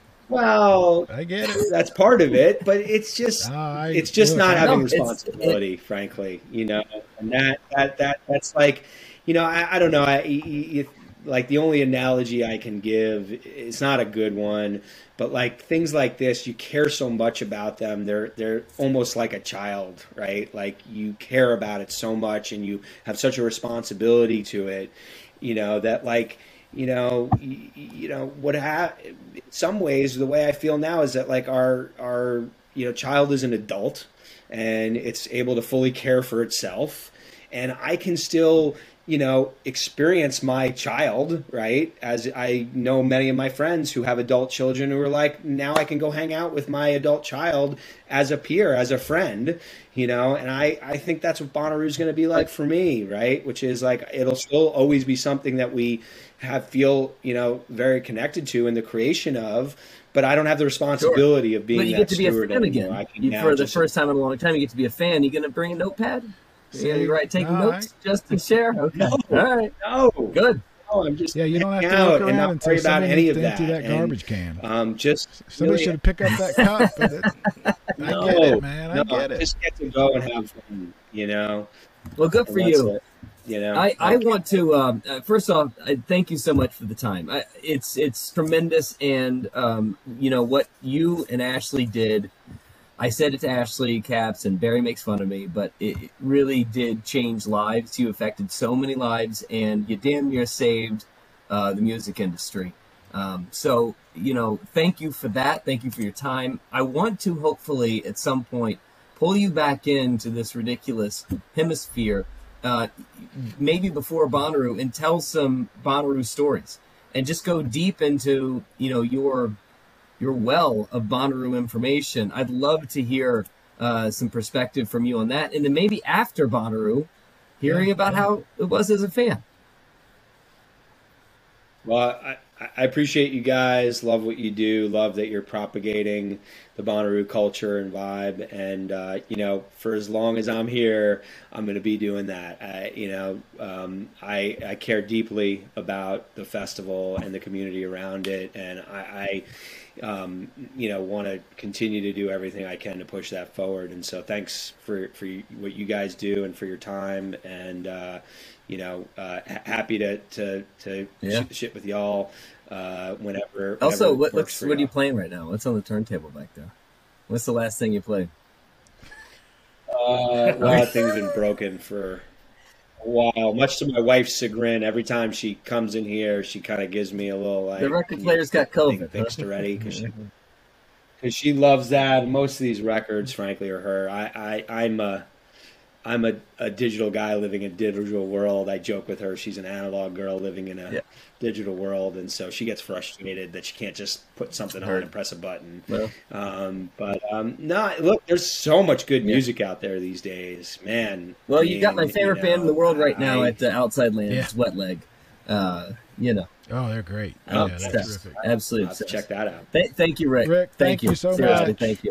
Well, I get it. that's part of it, but it's just No, I- it's just look, not I- having No, it's- responsibility, frankly. You know, and that that that that's like, you know, I, I don't know. I y- y- like the only analogy I can give. It's not a good one, but like things like this, you care so much about them. They're they're almost like a child, right? Like you care about it so much, and you have such a responsibility to it. You know that like. You know, you, you know what? Ha- in some ways, the way I feel now is that like our our you know child is an adult, and it's able to fully care for itself, and I can still you know experience my child, right? As I know many of my friends who have adult children who are like, now I can go hang out with my adult child as a peer, as a friend, you know, and I, I think that's what Bonnaroo is going to be like for me, right? Which is like, it'll still always be something that we have feel, you know, very connected to in the creation of, but I don't have the responsibility of being But you that get to be a steward fan anymore. again. I can You, now for the just- first time in a long time, you get to be a fan. You going to bring a notepad? You See, gonna write taking no, notes just to share? Okay. No. All right. No, Good. no, I'm just Yeah, you don't have hang to out look and around not until worry about somebody any needs of to empty that. that And, garbage can. um, just Somebody really- should have picked up that cup. But it, I no, get it, man. I no, get it. Just get to go and have fun, you know. Well, good And for that's you. it, you know. I, I want to um, uh, first off, I thank you so much for the time. I, it's it's tremendous, and um, you know what you and Ashley did. I said it to Ashley Caps, and Barry makes fun of me, but it it really did change lives. You affected so many lives, and you damn near saved uh, the music industry. Um, so you know, thank you for that. Thank you for your time. I want to hopefully at some point pull you back into this ridiculous hemisphere. Uh, maybe before Bonnaroo, and tell some Bonnaroo stories, and just go deep into you know your your well of Bonnaroo information. I'd love to hear uh, some perspective from you on that, and then maybe after Bonnaroo, hearing Yeah, about yeah. how it was as a fan. Well, I, I appreciate you guys. Love what you do. Love that you're propagating the Bonnaroo culture and vibe. And, uh, you know, for as long as I'm here, I'm going to be doing that. I, you know, um, I, I care deeply about the festival and the community around it. And I, I um, you know, want to continue to do everything I can to push that forward. And so thanks for, for what you guys do and for your time. And, uh, you know, uh, ha- happy to to to Yeah. sh- shit with y'all uh, whenever. Also, whenever what, works what's, for what are you y'all. playing right now? What's on the turntable back there? What's the last thing you played? Uh, a lot of things have been broken for a while, much to my wife's chagrin. Every time she comes in here, she kind of gives me a little like, The record player's got COVID. fixed already because she, cause she loves that. Most of these records, frankly, are her. I, I, I'm a, I'm a, a digital guy living in a digital world. I joke with her. She's an analog girl living in a Yeah. digital world. And so she gets frustrated that she can't just put something on and press a button. Well. Um, but um, no, look, there's so much good music out there these days, man. Well, I you got my mean, favorite you band in the know, world right now I- at the Outside Lands, Yeah. Wet Leg. Uh, you know, Oh, they're great. I'm Oh, yeah, that's obsessed. terrific. Absolutely I'll have to obsessed. check that out. Th- thank you, Rick. Rick, thank you so Seriously, much. Thank you.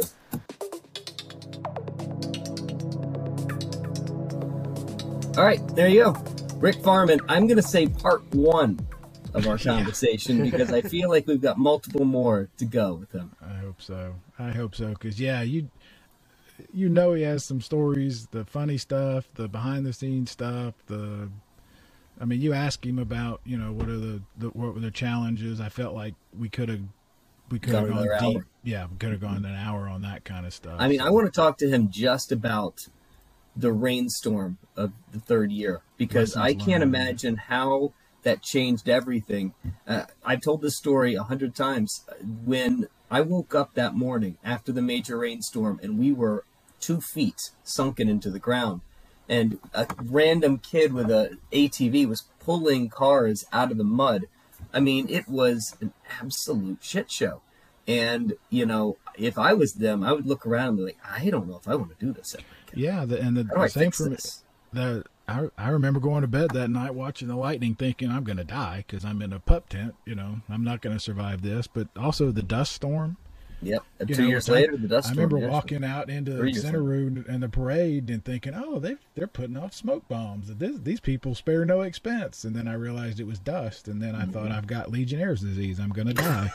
All right, there you go. Rick Farman, I'm going to say part one of our conversation because I feel like we've got multiple more to go with him. I hope so. I hope so. Because, yeah, you you know he has some stories, the funny stuff, the behind-the-scenes stuff, the... I mean, you ask him about, you know, what are the, the what were the challenges. I felt like we could have we could have Gone gone another deep. hour. Yeah, we could have gone an hour on that kind of stuff. I mean, So, I want to talk to him just about the rainstorm of the third year because Lessons I can't learned. imagine how that changed everything. Uh, I've told this story a hundred times. When I woke up that morning after the major rainstorm and we were two feet sunken into the ground, and a random kid with a A T V was pulling cars out of the mud. I mean, it was an absolute shit show. And, you know, if I was them, I would look around and be like, I don't know if I want to do this ever again. yeah, the, and the, How do I the same fix for me. this? The I I remember going to bed that night watching the lightning, thinking I'm going to die because I'm in a pup tent. You know, I'm not going to survive this. But also the dust storm. Yep. And You two know, years which I- later, the dust I storm. remember yeah. walking out into Three the years center later. room and the parade and thinking, oh, they they're putting off smoke bombs. This, these people spare no expense. And then I realized it was dust. And then I thought, I've got Legionnaire's disease. I'm going to die.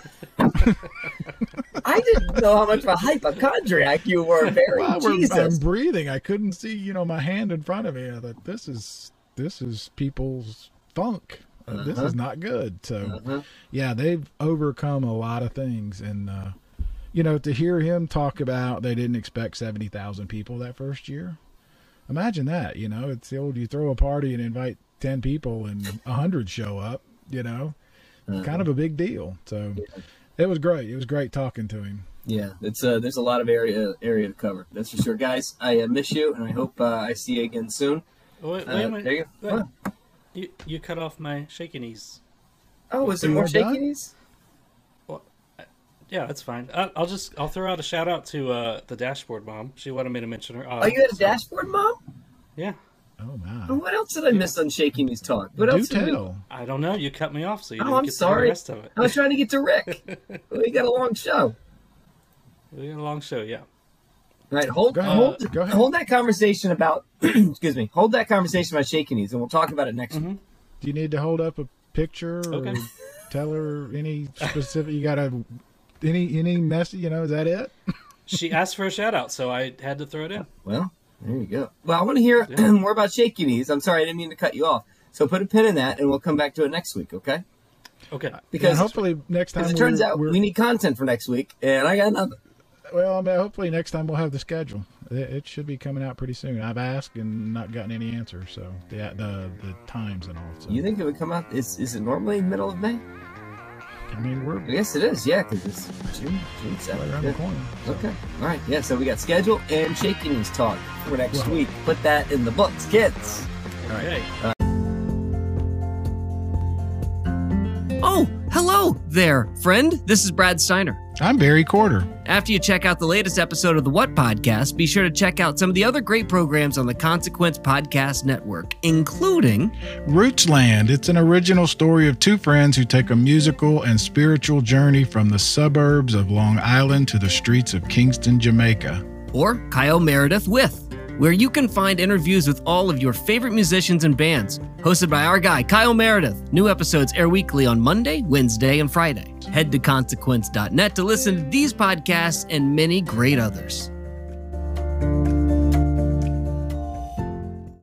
I didn't know how much of a hypochondriac you were, Barry. Well, we're- Jesus. I'm breathing. I couldn't see, you know, my hand in front of me. I thought, this is this is people's funk. Uh, This Uh-huh. is not good. So, Uh-huh. yeah, they've overcome a lot of things. And, uh, you know, to hear him talk about they didn't expect seventy thousand people that first year. Imagine that, you know, it's the old, you throw a party and invite ten people and one hundred show up, you know, Uh-huh. kind of a big deal. So it was great. It was great talking to him. Yeah, it's uh, there's a lot of area area to cover. That's for sure, guys. I uh, miss you, and I hope uh, I see you again soon. Oh, wait, Uh, wait a minute. there you go. Wait. What? You, you cut off my shaky knees. Oh, is there You more are done? shakiness? Well, I- yeah, that's fine. I, I'll just I'll throw out a shout out to uh, the dashboard mom. She wanted me to mention her. Uh, Oh, you had a so- dashboard, Mom? Yeah. Oh, my. Oh, what else did I miss on Shaky Knees Talk? What Do else did we- tell. I don't know. You cut me off, so you Oh, didn't I'm get to sorry. hear the rest of it. I was trying to get to Rick. We got a long show. We got a long show, yeah. All right, hold, Go ahead. hold, Go ahead. hold that conversation about. excuse me. Hold that conversation about Shaky Knees, and we'll talk about it next Mm-hmm. week. Do you need to hold up a picture or Okay. tell her any specific? You got to any any message? You know, is that it? She asked for a shout out, so I had to throw it in. Well, there you go. Well, I want to hear more about Shaky Knees. I'm sorry, I didn't mean to cut you off. So put a pin in that, and we'll come back to it next week, okay? Okay. Because And hopefully next time. Because it turns we're- out we're- we need content for next week, and I got nothing. Well, I mean, hopefully next time we'll have the schedule. It, it should be coming out pretty soon. I've asked and not gotten any answers. So the the, the times and all. So. You think it would come out? Is is it normally middle of May? I mean, we're I guess it is, yeah, because it's June, June right seventh. around Yeah. the corner. So. Okay, all right, yeah. So we got schedule and Shaky Knees Talk for next Well. week. Put that in the books, kids. Okay. Oh, hello there, friend. This is Brad Steiner. I'm Barry Corder. After you check out the latest episode of the What Podcast, be sure to check out some of the other great programs on the Consequence Podcast Network, including Rootsland. It's an original story of two friends who take a musical and spiritual journey from the suburbs of Long Island to the streets of Kingston, Jamaica. or Kyle Meredith With, where you can find interviews with all of your favorite musicians and bands, hosted by our guy, Kyle Meredith. New episodes air weekly on Monday, Wednesday, and Friday. Head to consequence dot net to listen to these podcasts and many great others.